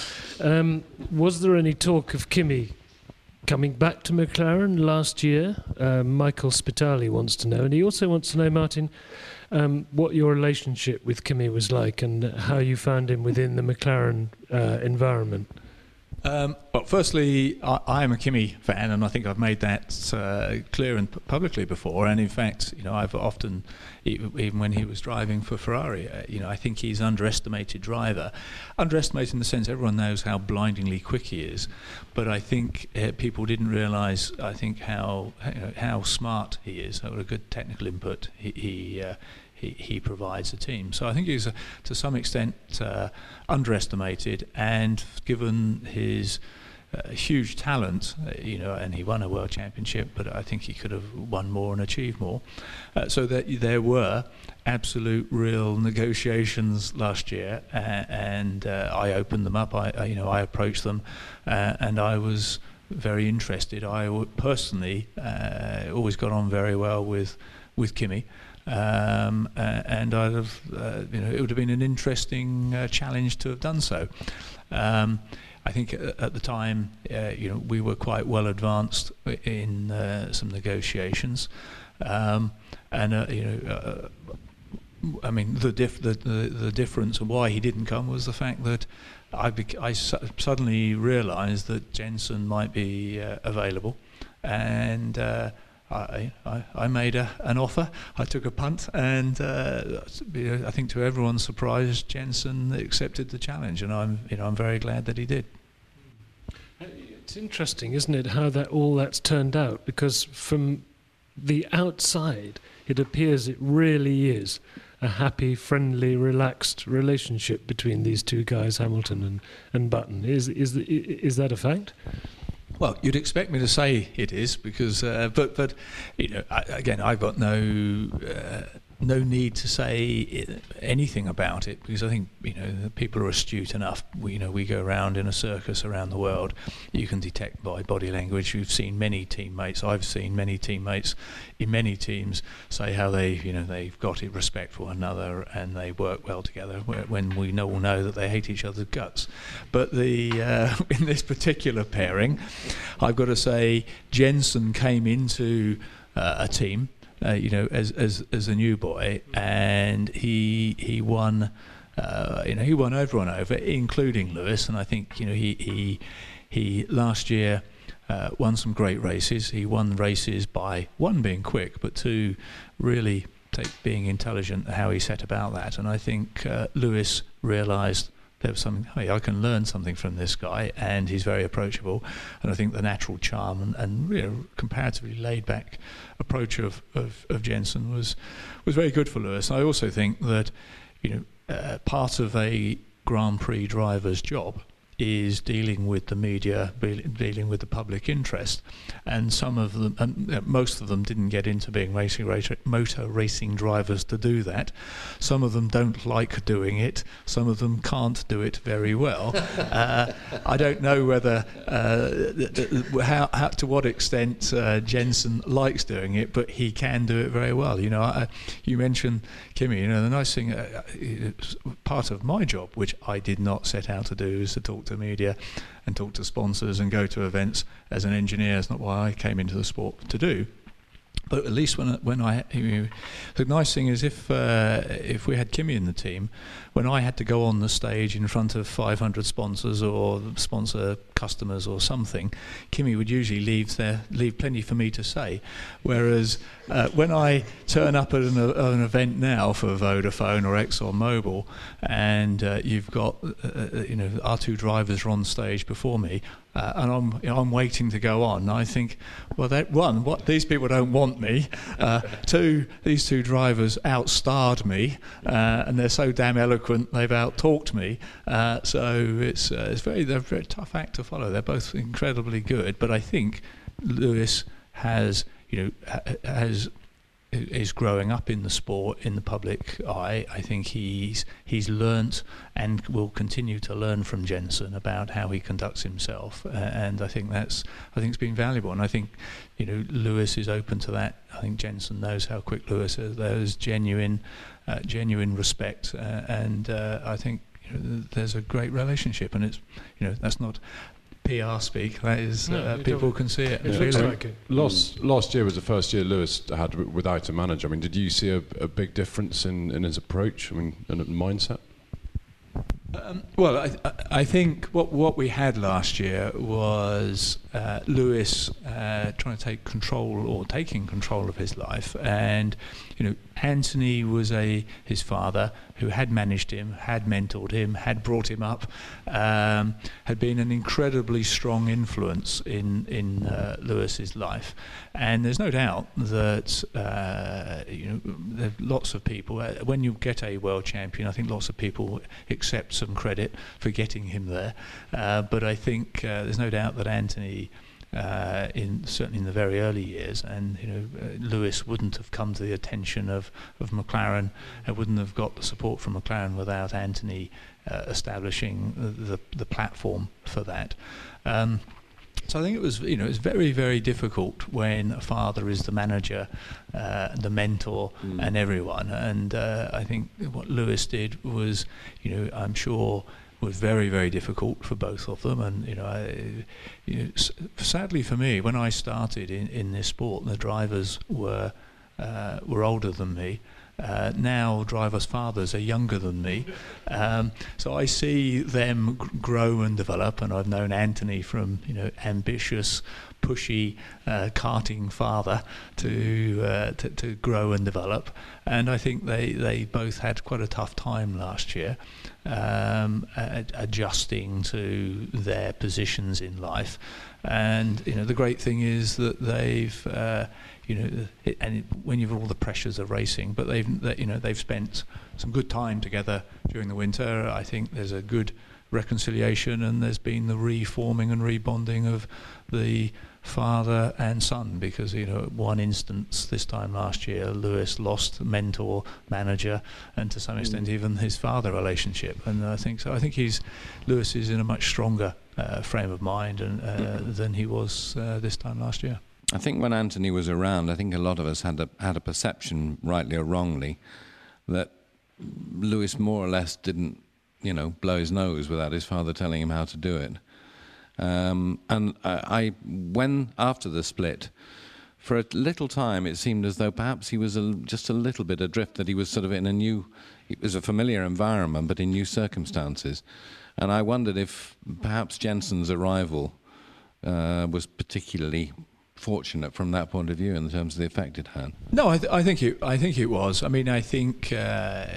um, was there any talk of Kimi coming back to McLaren last year? Uh, Michael Spitali wants to know, and he also wants to know, Martin, um, what your relationship with Kimi was like and how you found him within the McLaren uh, environment. Um, well, firstly, I, I am a Kimi fan, and I think I've made that uh, clear and p- publicly before. And in fact, you know, I've often, even when he was driving for Ferrari, uh, you know, I think he's an underestimated driver. Underestimated in the sense everyone knows how blindingly quick he is, but I think uh, people didn't realise, I think, how you know, how smart he is, how a good technical input he. he uh, He, he provides a team. So I think he's, uh, to some extent, uh, underestimated, and given his uh, huge talent, uh, you know, and he won a world championship, but I think he could have won more and achieved more. Uh, so that there were absolute, real negotiations last year, uh, and uh, I opened them up. I, I, you know, I approached them, uh, and I was very interested. I w- personally uh, always got on very well with with Kimi. Um, uh, and I'd have, uh, you know, it would have been an interesting uh, challenge to have done so. Um, I think at, at the time, uh, you know, we were quite well advanced in uh, some negotiations, um, and uh, you know, uh, I mean, the, dif- the the the difference and why he didn't come was the fact that I bec- I su- suddenly realised that Jenson might be uh, available, and. Uh, I, I, I made a, an offer. I took a punt, and uh, I think to everyone's surprise, Jenson accepted the challenge, and I'm, you know, I'm very glad that he did. It's interesting, isn't it, how that all that's turned out? Because from the outside, it appears it really is a happy, friendly, relaxed relationship between these two guys, Hamilton and, and Button. Is is the, is that a fact? Well, you'd expect me to say it is because, uh, but but you know, I, again, I've got no uh, no need to say anything about it because I think you know people are astute enough. We, you know, we go around in a circus around the world. You can detect by body language. You've seen many teammates. I've seen many teammates in many teams say how they you know they've got it respect for one another and they work well together. When we know all know that they hate each other's guts. But the uh, in this particular pairing, I've got to say Jensen came into uh, a team. Uh, you know, as as as a new boy, and he he won, uh, you know, he won everyone over, including Lewis. And I think you know he he he last year uh, won some great races. He won races by one being quick, but two really take being intelligent how he set about that. And I think uh, Lewis realised there was something, hey, I can learn something from this guy, and he's very approachable. And I think the natural charm and, and you know, comparatively laid-back approach of, of, of Jensen was was very good for Lewis. I also think that you know uh, part of a Grand Prix driver's job is dealing with the media, dealing with the public interest, and some of them, and most of them, didn't get into being racing racer, motor racing drivers to do that. Some of them don't like doing it. Some of them can't do it very well. uh, I don't know whether uh, how, how to what extent uh, Jensen likes doing it, but he can do it very well. You know, I, you mentioned Kimi. You know, the nice thing, uh, part of my job, which I did not set out to do, is to talk to media and talk to sponsors and go to events as an engineer. It's not what I came into the sport to do. But at least when when I, you know, the nice thing is if uh, if we had Kimi in the team, when I had to go on the stage in front of five hundred sponsors or sponsor customers or something, Kimi would usually leave there leave plenty for me to say. Whereas uh, when I turn up at an, uh, an event now for Vodafone or ExxonMobil, and uh, you've got uh, you know our two drivers are on stage before me. Uh, and I'm, you know, I'm waiting to go on. And I think, well, that one, what these people don't want me. Uh, two, these two drivers outstarred me, uh, and they're so damn eloquent. They've out-talked me. Uh, so it's uh, it's very they're a very tough act to follow. They're both incredibly good, but I think Lewis has, you know, ha- has. is growing up in the sport, in the public eye. I think he's he's learnt and will continue to learn from Jensen about how he conducts himself, uh, and I think that's I think it's been valuable. And I think you know Lewis is open to that. I think Jensen knows how quick Lewis is. There's genuine, uh, genuine respect, uh, and uh, I think you know, there's a great relationship. And it's you know that's not P R speak. That is, no, uh, people can see it. It looks like it. Last last year was the first year Lewis had w- without a manager. I mean, did you see a, a big difference in, in his approach? I mean, and mindset. Um, well, I, I think what what we had last year was uh, Lewis uh, trying to take control or taking control of his life, and you know Anthony was a his father who had managed him, had mentored him, had brought him up, um, had been an incredibly strong influence in in uh, Lewis's life, and there's no doubt that uh, you know there are lots of people uh, when you get a world champion, I think lots of people accept some credit for getting him there, uh, but I think uh, there's no doubt that Anthony. Uh, in certainly in the very early years, and you know, uh, Lewis wouldn't have come to the attention of, of McLaren, and wouldn't have got the support from McLaren without Anthony uh, establishing the the platform for that. Um, so I think it was, you know, it's very, very difficult when a father is the manager, uh, the mentor, mm. and everyone. And uh, I think what Lewis did was, you know, I'm sure. was very, very difficult for both of them, and you know, I, you know s- sadly for me, when I started in, in this sport, the drivers were uh, were older than me. Uh, now drivers' fathers are younger than me, um, so I see them g- grow and develop. And I've known Anthony from you know ambitious, pushy, uh, karting father to, uh, to to grow and develop. And I think they, they both had quite a tough time last year, um, ad- adjusting to their positions in life. And you know the great thing is that they've uh, you know it, and it, when you've all the pressures of racing, but they've they, you know they've spent some good time together during the winter. I think there's a good reconciliation, and there's been the reforming and rebonding of the father and son, because, you know, one instance this time last year, Lewis lost mentor, manager, and to some extent mm. even his father relationship. And I think so. I think he's Lewis is in a much stronger uh, frame of mind and uh, than he was uh, this time last year. I think when Anthony was around, I think a lot of us had a had a perception, rightly or wrongly, that Lewis more or less didn't, you know, blow his nose without his father telling him how to do it. Um, and I, I, when after the split, for a little time, it seemed as though perhaps he was a, just a little bit adrift, that he was sort of in a new, it was a familiar environment, but in new circumstances. And I wondered if perhaps Jensen's arrival uh, was particularly fortunate from that point of view in terms of the effect it had. No, I, th- I think it. I think it was. I mean, I think uh,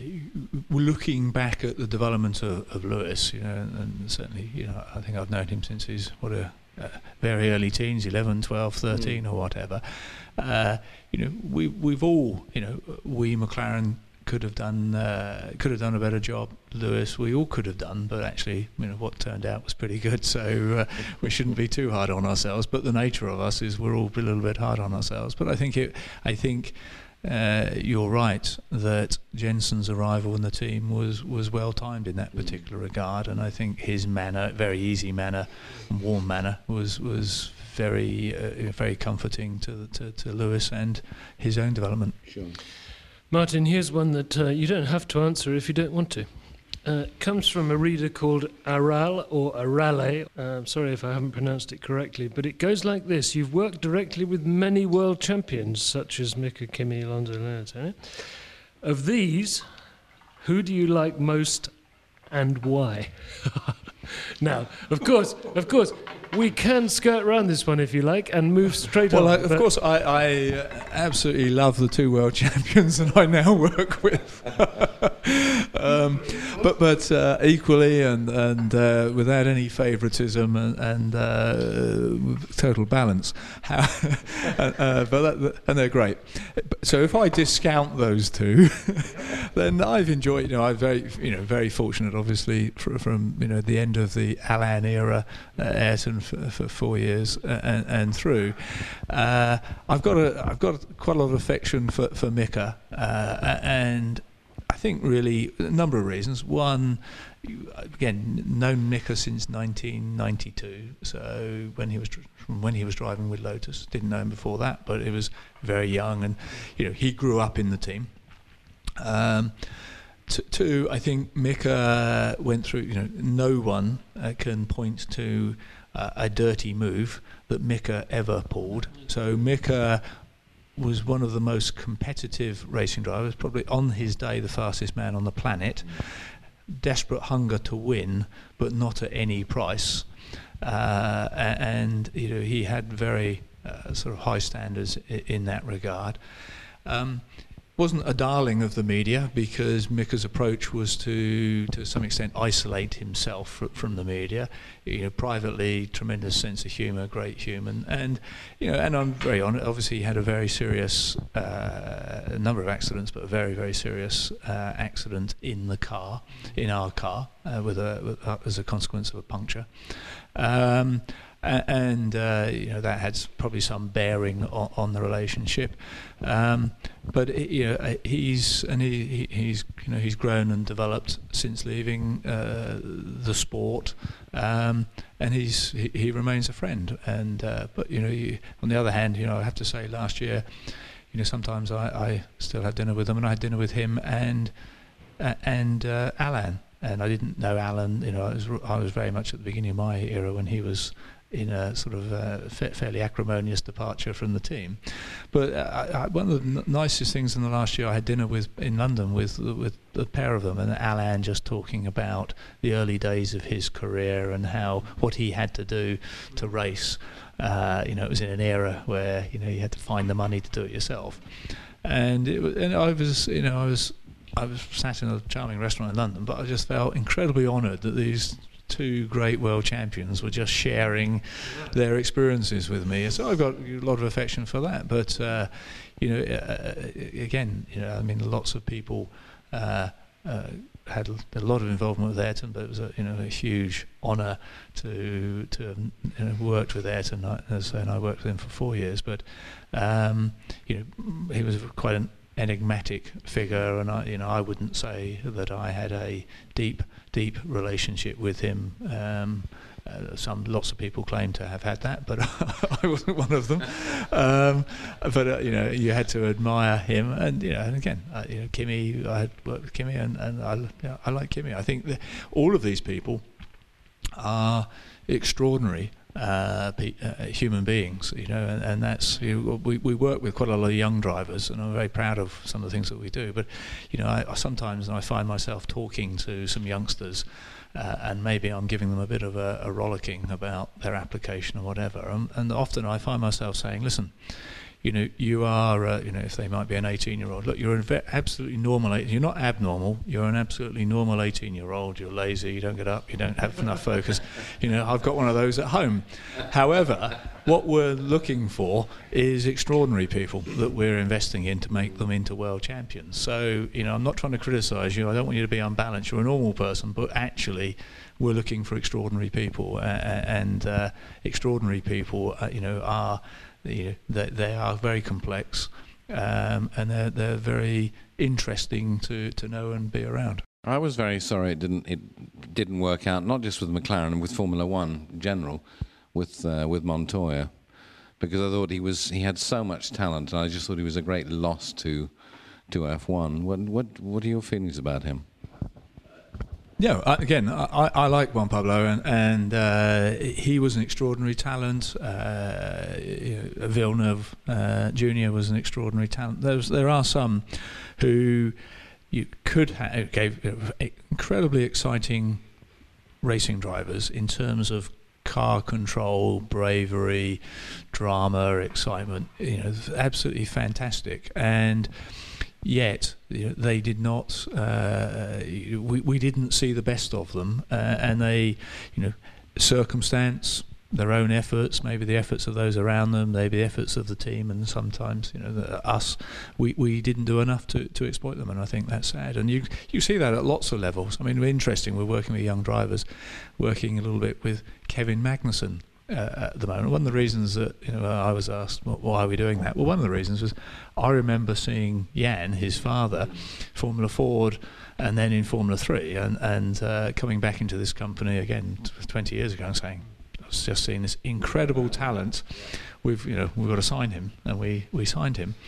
looking back at the development of, of Lewis, you know, and, and certainly, you know, I think I've known him since he's what a uh, very early teens, eleven, twelve, thirteen, mm. or whatever. Uh, you know, we we've all, you know, we McLaren could have done uh, could have done a better job. Lewis, we all could have done, but actually, you know, what turned out was pretty good. So uh, we shouldn't be too hard on ourselves. But the nature of us is we're all a little bit hard on ourselves. But I think it, I think uh, you're right that Jensen's arrival in the team was was well timed in that particular regard, and I think his manner, very easy manner, warm manner, was was very uh, very comforting to, to to Lewis and his own development. Sure. Martin, here's one that uh, you don't have to answer if you don't want to. Uh, it comes from a reader called Aral or Arale. Uh, I'm sorry if I haven't pronounced it correctly, but it goes like this. You've worked directly with many world champions, such as Mika, Kimi, Alonso, Leonardo. Of these, who do you like most and why? Now, of course, of course, we can skirt around this one if you like and move straight well, on. Well, of course, I, I uh, absolutely love the two world champions that I now work with. um, but but uh, equally and and uh, without any favouritism and, and uh, total balance. How, uh, but that, and they're great. So if I discount those two, then I've enjoyed. You know, I'm very you know very fortunate, obviously, fr- from you know the end of the Alain era, uh, Ayrton for, for four years uh, and, and through. Uh, I've got a I've got quite a lot of affection for for Mika, uh, and I think really a number of reasons. One, again, known Mika since nineteen ninety-two. So when he was from when he was driving with Lotus, didn't know him before that, but he was very young, and you know he grew up in the team. Um, T- two, I think Mika went through, you know, no one uh, can point to uh, a dirty move that Mika ever pulled. So Mika was one of the most competitive racing drivers, probably on his day the fastest man on the planet. Desperate hunger to win, but not at any price. Uh, and, you know, he had very uh, sort of high standards I- in that regard. Um, wasn't a darling of the media because Mika's approach was to, to some extent, isolate himself fr- from the media. You know, privately, tremendous sense of humour, great human, and you know, and I'm very honest. Obviously, he had a very serious, uh, a number of accidents, but a very, very serious uh, accident in the car, in our car, uh, with a with, uh, as a consequence of a puncture. Um, And uh, you know that had probably some bearing on, on the relationship, um, but it, you know he's and he, he he's you know he's grown and developed since leaving uh, the sport, um, and he's he, he remains a friend. And uh, but you know he, on the other hand, you know I have to say last year, you know sometimes I, I still have dinner with him, and I had dinner with him and uh, and uh, Alain, and I didn't know Alan. You know I was I was very much at the beginning of my era when he was in a sort of uh, fa- fairly acrimonious departure from the team. But uh, I, one of the n- nicest things in the last year, I had dinner with in London with with a pair of them, and Alain just talking about the early days of his career and how what he had to do to race. Uh, you know, it was in an era where you know you had to find the money to do it yourself, and it was, and I was you know I was I was sat in a charming restaurant in London, but I just felt incredibly honoured that these two great world champions were just sharing their experiences with me. So I've got a lot of affection for that. But uh, you know, uh, again, you know, I mean, lots of people uh, uh, had a lot of involvement with Ayrton, but it was a, you know, a huge honour to to have, you know, worked with Ayrton. I, as I say, and I worked with him for four years. But um, you know, he was quite an enigmatic figure, and I, you know, I wouldn't say that I had a deep, deep relationship with him. Um, Uh, some lots of people claim to have had that, but I wasn't one of them. Um, but uh, you know, you had to admire him, and you know, and again, uh, you know, Kimi. I had worked with Kimi, and and I, you know, I like Kimi. I think that all of these people are extraordinary uh, pe- uh, human beings, you know, and, and that's you know, we we work with quite a lot of young drivers, and I'm very proud of some of the things that we do. But you know, I, I sometimes I find myself talking to some youngsters. Uh, and maybe I'm giving them a bit of a, a rollicking about their application or whatever. Um, and often I find myself saying, listen, you know, you are, uh, you know, if they might be an eighteen-year-old, look, you're an ve- absolutely normal, you're not abnormal, you're an absolutely normal eighteen-year-old, you're lazy, you don't get up, you don't have enough focus. You know, I've got one of those at home. However, what we're looking for is extraordinary people that we're investing in to make them into world champions. So, you know, I'm not trying to criticise you, I don't want you to be unbalanced, you're a normal person, but actually we're looking for extraordinary people, uh, and uh, extraordinary people, uh, you know, are... You know, they, they are very complex, um, and they're they're very interesting to, to know and be around. I was very sorry it didn't it didn't work out, not just with McLaren and with Formula One in general, with uh, with Montoya, because I thought he was he had so much talent, and I just thought he was a great loss to to F one. What what what are your feelings about him? Yeah, I, again, I, I like Juan Pablo, and, and uh, he was an extraordinary talent. Uh, you know, Villeneuve uh, Junior was an extraordinary talent. There's, there are some who you could have gave incredibly exciting racing drivers in terms of car control, bravery, drama, excitement. You know, absolutely fantastic. And yet, you know, they did not. Uh, we we didn't see the best of them, uh, and they, you know, circumstance, their own efforts, maybe the efforts of those around them, maybe the efforts of the team, and sometimes, you know, the, us, we, we didn't do enough to, to exploit them, and I think that's sad. And you you see that at lots of levels. I mean, interesting. We're working with young drivers, working a little bit with Kevin Magnussen. Uh, at the moment, one of the reasons that, you know, I was asked, well, why are we doing that? Well, one of the reasons was I remember seeing Jan, his father, Formula Ford, and then in Formula Three, and and uh, coming back into this company again twenty years ago, and saying, I was just seeing this incredible talent. We've you know we've got to sign him, and we we signed him,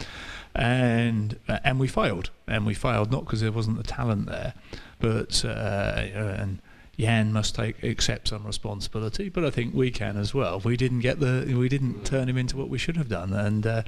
and uh, and we failed, and we failed not because there wasn't the talent there, but uh, and. Jan must take accept some responsibility, but I think we can as well. We didn't get the, we didn't turn him into what we should have done, and uh,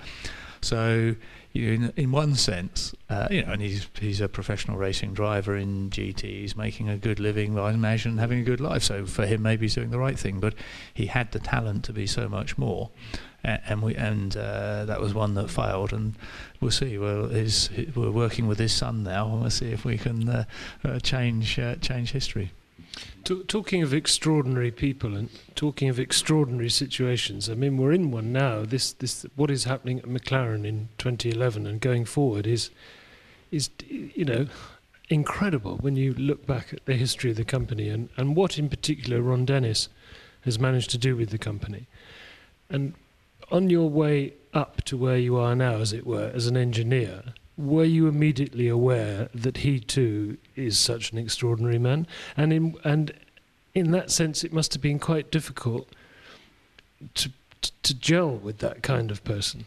so you know, in, in one sense, uh, you know, and he's he's a professional racing driver in G T. He's making a good living, I imagine, having a good life. So for him, maybe he's doing the right thing. But he had the talent to be so much more, uh, and we and uh, that was one that failed. And we'll see. Well, his, we're working with his son now, and we'll see if we can uh, uh, change uh, change history. T- talking of extraordinary people and talking of extraordinary situations, I mean, we're in one now. This, this, what is happening at McLaren in twenty eleven and going forward is, is, you know, incredible when you look back at the history of the company and, and what in particular Ron Dennis has managed to do with the company. And on your way up to where you are now, as it were, as an engineer, were you immediately aware that he too is such an extraordinary man? And in and in that sense, it must have been quite difficult to to gel with that kind of person.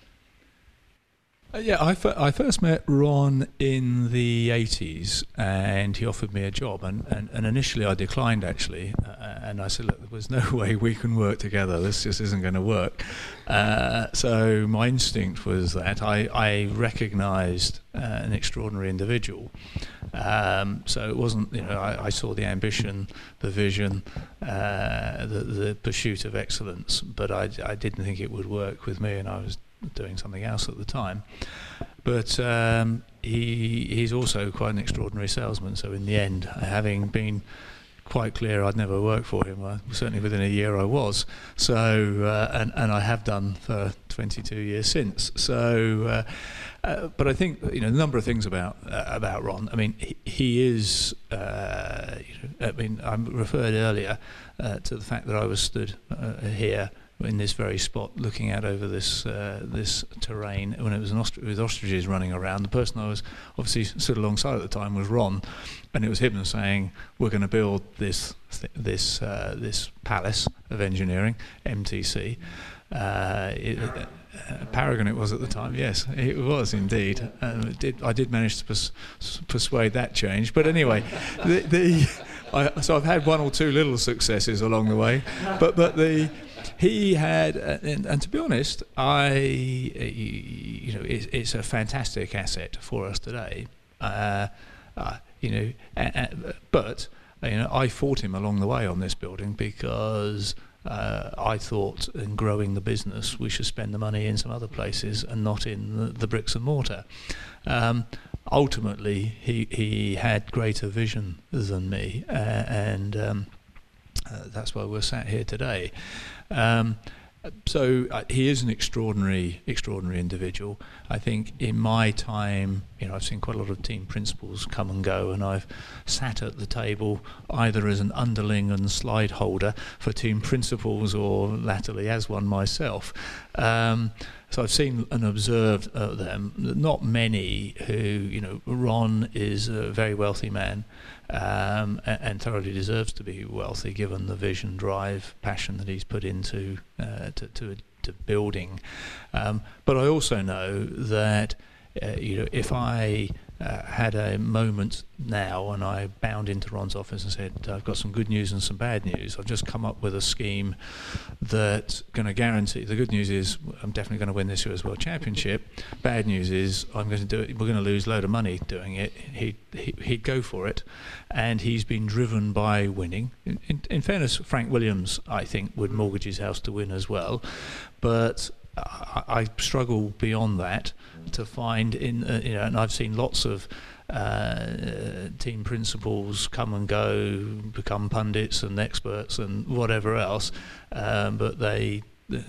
Uh, yeah, I, f- I first met Ron in the eighties, and he offered me a job, and, and, and initially I declined, actually, uh, and I said, look, there's no way we can work together, this just isn't going to work. Uh, so my instinct was that I, I recognised uh, an extraordinary individual. Um, so it wasn't, you know, I, I saw the ambition, the vision, uh, the, the pursuit of excellence, but I, I didn't think it would work with me, and I was doing something else at the time. But um, he he's also quite an extraordinary salesman, so in the end, having been quite clear I'd never work for him, well, certainly within a year I was, so uh, and, and I have done for twenty-two years since. So uh, but I think you know a number of things about uh, about Ron. I mean, he, he is. Uh, you know, I mean, I referred earlier uh, to the fact that I was stood uh, here in this very spot, looking out over this uh, this terrain when it was an ostr- with ostriches running around. The person I was obviously stood alongside at the time was Ron, and it was him saying, "We're going to build this th- this uh, this palace of engineering, M T C." Uh, it, uh, Paragon it was at the time. Yes, it was indeed. Um, it did, I did manage to pers- persuade that change. But anyway, the, the I, so I've had one or two little successes along the way, but but the. He had, uh, and, and to be honest, I, uh, you know, it's, it's a fantastic asset for us today. Uh, uh, you know, uh, uh, but you know, I fought him along the way on this building because uh, I thought, in growing the business, we should spend the money in some other places and not in the, the bricks and mortar. Um, ultimately, he he had greater vision than me, uh, and um, uh, that's why we're sat here today. Um, so uh, he is an extraordinary, extraordinary individual. I think in my time, you know, I've seen quite a lot of team principals come and go, and I've sat at the table either as an underling and slide holder for team principals, or latterly as one myself. Um, so I've seen and observed uh, them. Not many who, you know, Ron is a very wealthy man. Um, and, and thoroughly deserves to be wealthy, given the vision, drive, passion that he's put into uh, to, to, to building. Um, but I also know that uh, you know, if I uh, had a moment now and I bound into Ron's office and said, "I've got some good news and some bad news. I've just come up with a scheme that's going to guarantee." The good news is I'm definitely going to win this year's World Championship. Bad news is I'm going to do it. We're going to lose a load of money doing it. He, he he'd go for it, and he's been driven by winning. In, in, in fairness, Frank Williams, I think, would mortgage his house to win as well, but I, I struggle beyond that to find in uh, you know, and I've seen lots of uh, team principals come and go, become pundits and experts and whatever else, um, but they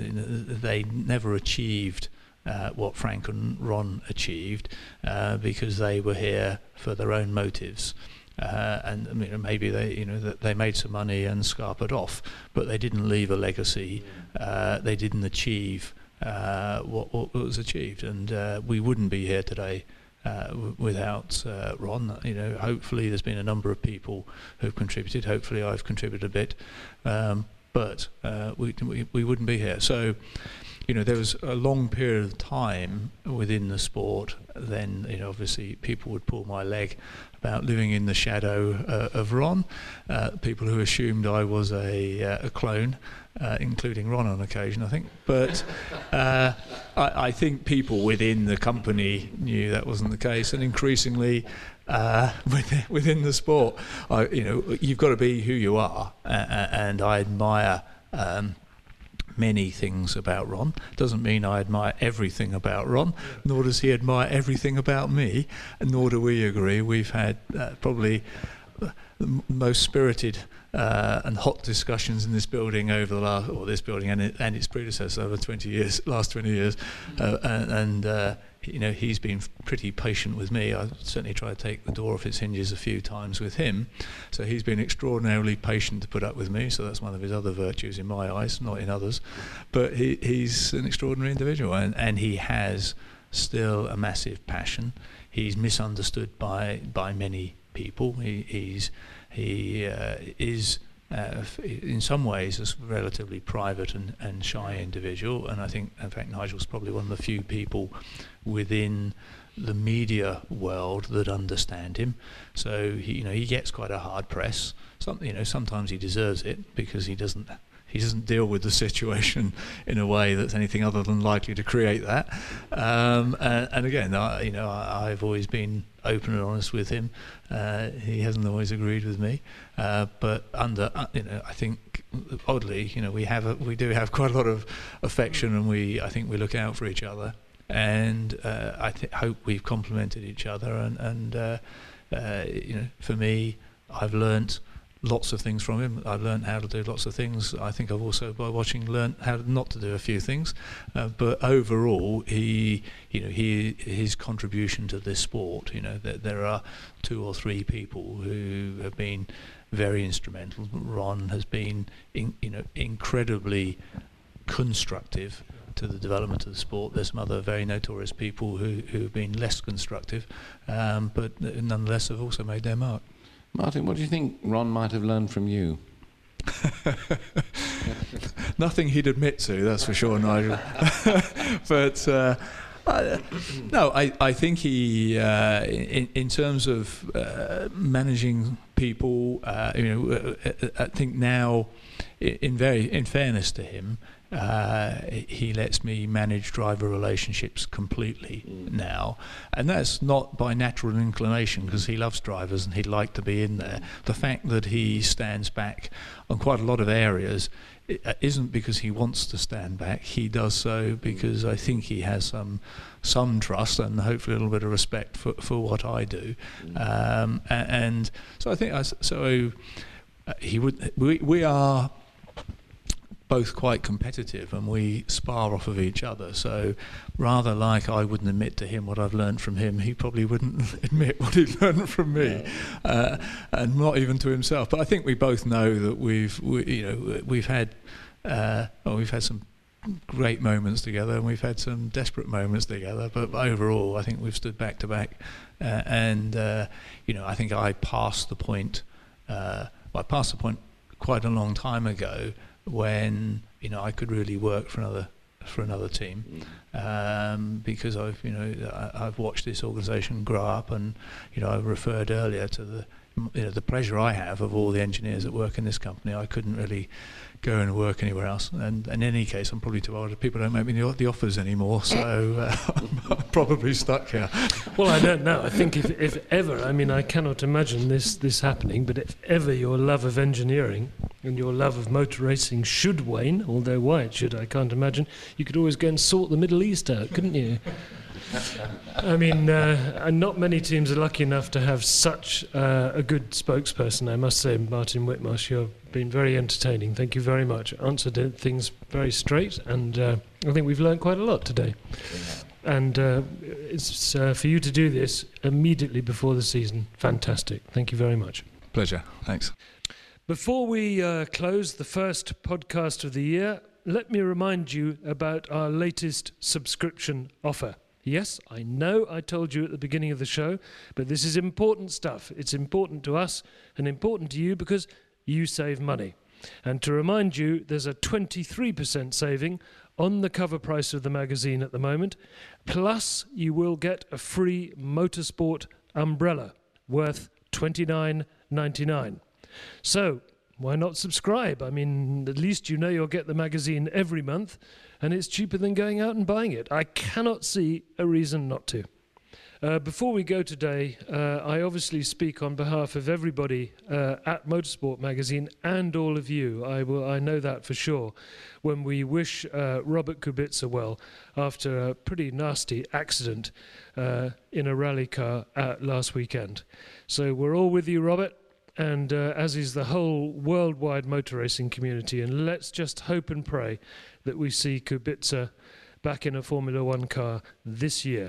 they never achieved uh, what Frank and Ron achieved uh, because they were here for their own motives. Uh, and I mean, maybe they, you know, that they made some money and scarpered off, but they didn't leave a legacy. Uh, they didn't achieve uh, what, what was achieved, and uh, we wouldn't be here today uh, w- without uh, Ron. You know, hopefully there's been a number of people who've contributed. Hopefully I've contributed a bit, um, but uh, we, we we wouldn't be here. So, you know, there was a long period of time within the sport. Then, you know, obviously people would pull my leg about living in the shadow uh, of Ron. Uh, people who assumed I was a, uh, a clone, uh, including Ron on occasion, I think. But uh, I, I think people within the company knew that wasn't the case, and increasingly uh, within, within the sport, I, you know, you've got to be who you are, uh, and I admire Um, many things about Ron. Doesn't mean I admire everything about Ron, nor does he admire everything about me, and nor do we agree. We've had uh, probably the most spirited uh, and hot discussions in this building over the last, or this building and, it, and its predecessor over twenty years, last twenty years, uh, and, and uh, you know, he's been pretty patient with me. I've certainly tried to take the door off its hinges a few times with him. So he's been extraordinarily patient to put up with me. So that's one of his other virtues in my eyes, not in others. But he, he's an extraordinary individual, and, and he has still a massive passion. He's misunderstood by by many people. He he's he uh, is. Uh, in some ways, a relatively private and, and shy individual, and I think, in fact, Nigel's probably one of the few people within the media world that understand him. So he, you know, he gets quite a hard press. Some, you know, sometimes he deserves it because he doesn't he doesn't deal with the situation in a way that's anything other than likely to create that. Um, and, and again, I, you know, I, I've always been open and honest with him. Uh, he hasn't always agreed with me, uh, but under, uh, you know, I think oddly, you know, we have a, we do have quite a lot of affection, and we, I think, we look out for each other, and uh, I th- hope we've complemented each other. And, and uh, uh, you know, for me, I've learnt lots of things from him. I've learned how to do lots of things. I think I've also, by watching, learned how not to do a few things. Uh, but overall, he, you know, he his contribution to this sport. You know, there, there are two or three people who have been very instrumental. Ron has been, in, you know, incredibly constructive to the development of the sport. There's some other very notorious people who who have been less constructive, um, but nonetheless have also made their mark. Martin, what do you think Ron might have learned from you? Nothing he'd admit to, that's for sure, Nigel. But uh, I, no, I, I think he, uh, in, in terms of uh, managing people, uh, you know, I think now, in very, in fairness to him, Uh, he lets me manage driver relationships completely mm. now, and that's not by natural inclination, because he loves drivers and he'd like to be in there. The fact that he stands back on quite a lot of areas isn't because he wants to stand back. He does so because I think he has some some trust and hopefully a little bit of respect for, for what I do. Mm. Um, and, and so I think I, so. Uh, he would. We we are both quite competitive and we spar off of each other, so rather like I wouldn't admit to him what I've learned from him, he probably wouldn't admit what he'd learned from me, uh, and not even to himself. But I think we both know that we've we, you know we've had uh, well, we've had some great moments together and we've had some desperate moments together, but overall I think we've stood back to back, uh, and uh, you know I think I passed the point uh, I passed the point quite a long time ago when you know I could really work for another for another team, um, because I've you know I, I've watched this organisation grow up, and you know I referred earlier to the you know the pleasure I have of all the engineers that work in this company. I couldn't really go and work anywhere else, and, and in any case I'm probably too old. People don't make me the, the offers anymore, so uh, I'm probably stuck here. Well, I don't know. I think if, if ever, I mean I cannot imagine this, this happening, but if ever your love of engineering and your love of motor racing should wane, although why it should I can't imagine, you could always go and sort the Middle East out, couldn't you? I mean, uh, and not many teams are lucky enough to have such uh, a good spokesperson, I must say. Martin Whitmarsh, you've been very entertaining. Thank you very much. Answered things very straight, and uh, I think we've learned quite a lot today. And uh, it's uh, for you to do this immediately before the season. Fantastic. Thank you very much. Pleasure. Thanks. Before we uh, close the first podcast of the year, let me remind you about our latest subscription offer. Yes, I know I told you at the beginning of the show, but this is important stuff. It's important to us and important to you because you save money. And to remind you, there's a twenty-three percent saving on the cover price of the magazine at the moment, plus you will get a free motorsport umbrella worth twenty-nine ninety-nine. So, why not subscribe? I mean, at least you know you'll get the magazine every month, and it's cheaper than going out and buying it. I cannot see a reason not to. Uh, before we go today, uh, I obviously speak on behalf of everybody uh, at Motorsport Magazine and all of you. I will, I know that for sure, when we wish uh, Robert Kubica well after a pretty nasty accident uh, in a rally car uh, last weekend. So we're all with you, Robert. And uh, as is the whole worldwide motor racing community, and let's just hope and pray that we see Kubica back in a Formula One car this year.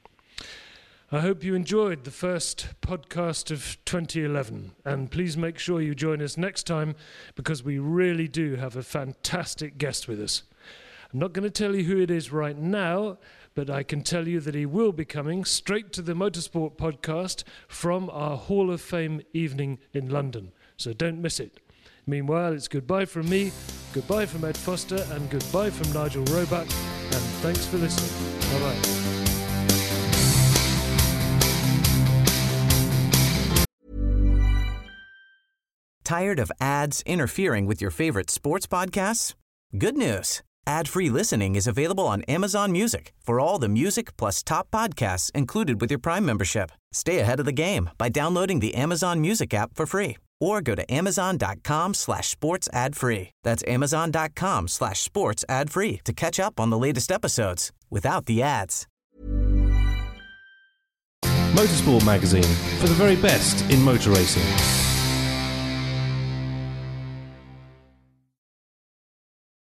I hope you enjoyed the first podcast of twenty eleven, and please make sure you join us next time, because we really do have a fantastic guest with us. I'm not going to tell you who it is right now, but I can tell you that he will be coming straight to the Motorsport podcast from our Hall of Fame evening in London. So don't miss it. Meanwhile, it's goodbye from me, goodbye from Ed Foster, and goodbye from Nigel Roebuck. And thanks for listening. Bye-bye. Tired of ads interfering with your favorite sports podcasts? Good news. Ad-free listening is available on Amazon Music for all the music plus top podcasts included with your Prime membership. Stay ahead of the game by downloading the Amazon Music app for free or go to amazon.com slash sports ad free. That's amazon.com slash sports ad free to catch up on the latest episodes without the ads. Motorsport Magazine, for the very best in motor racing.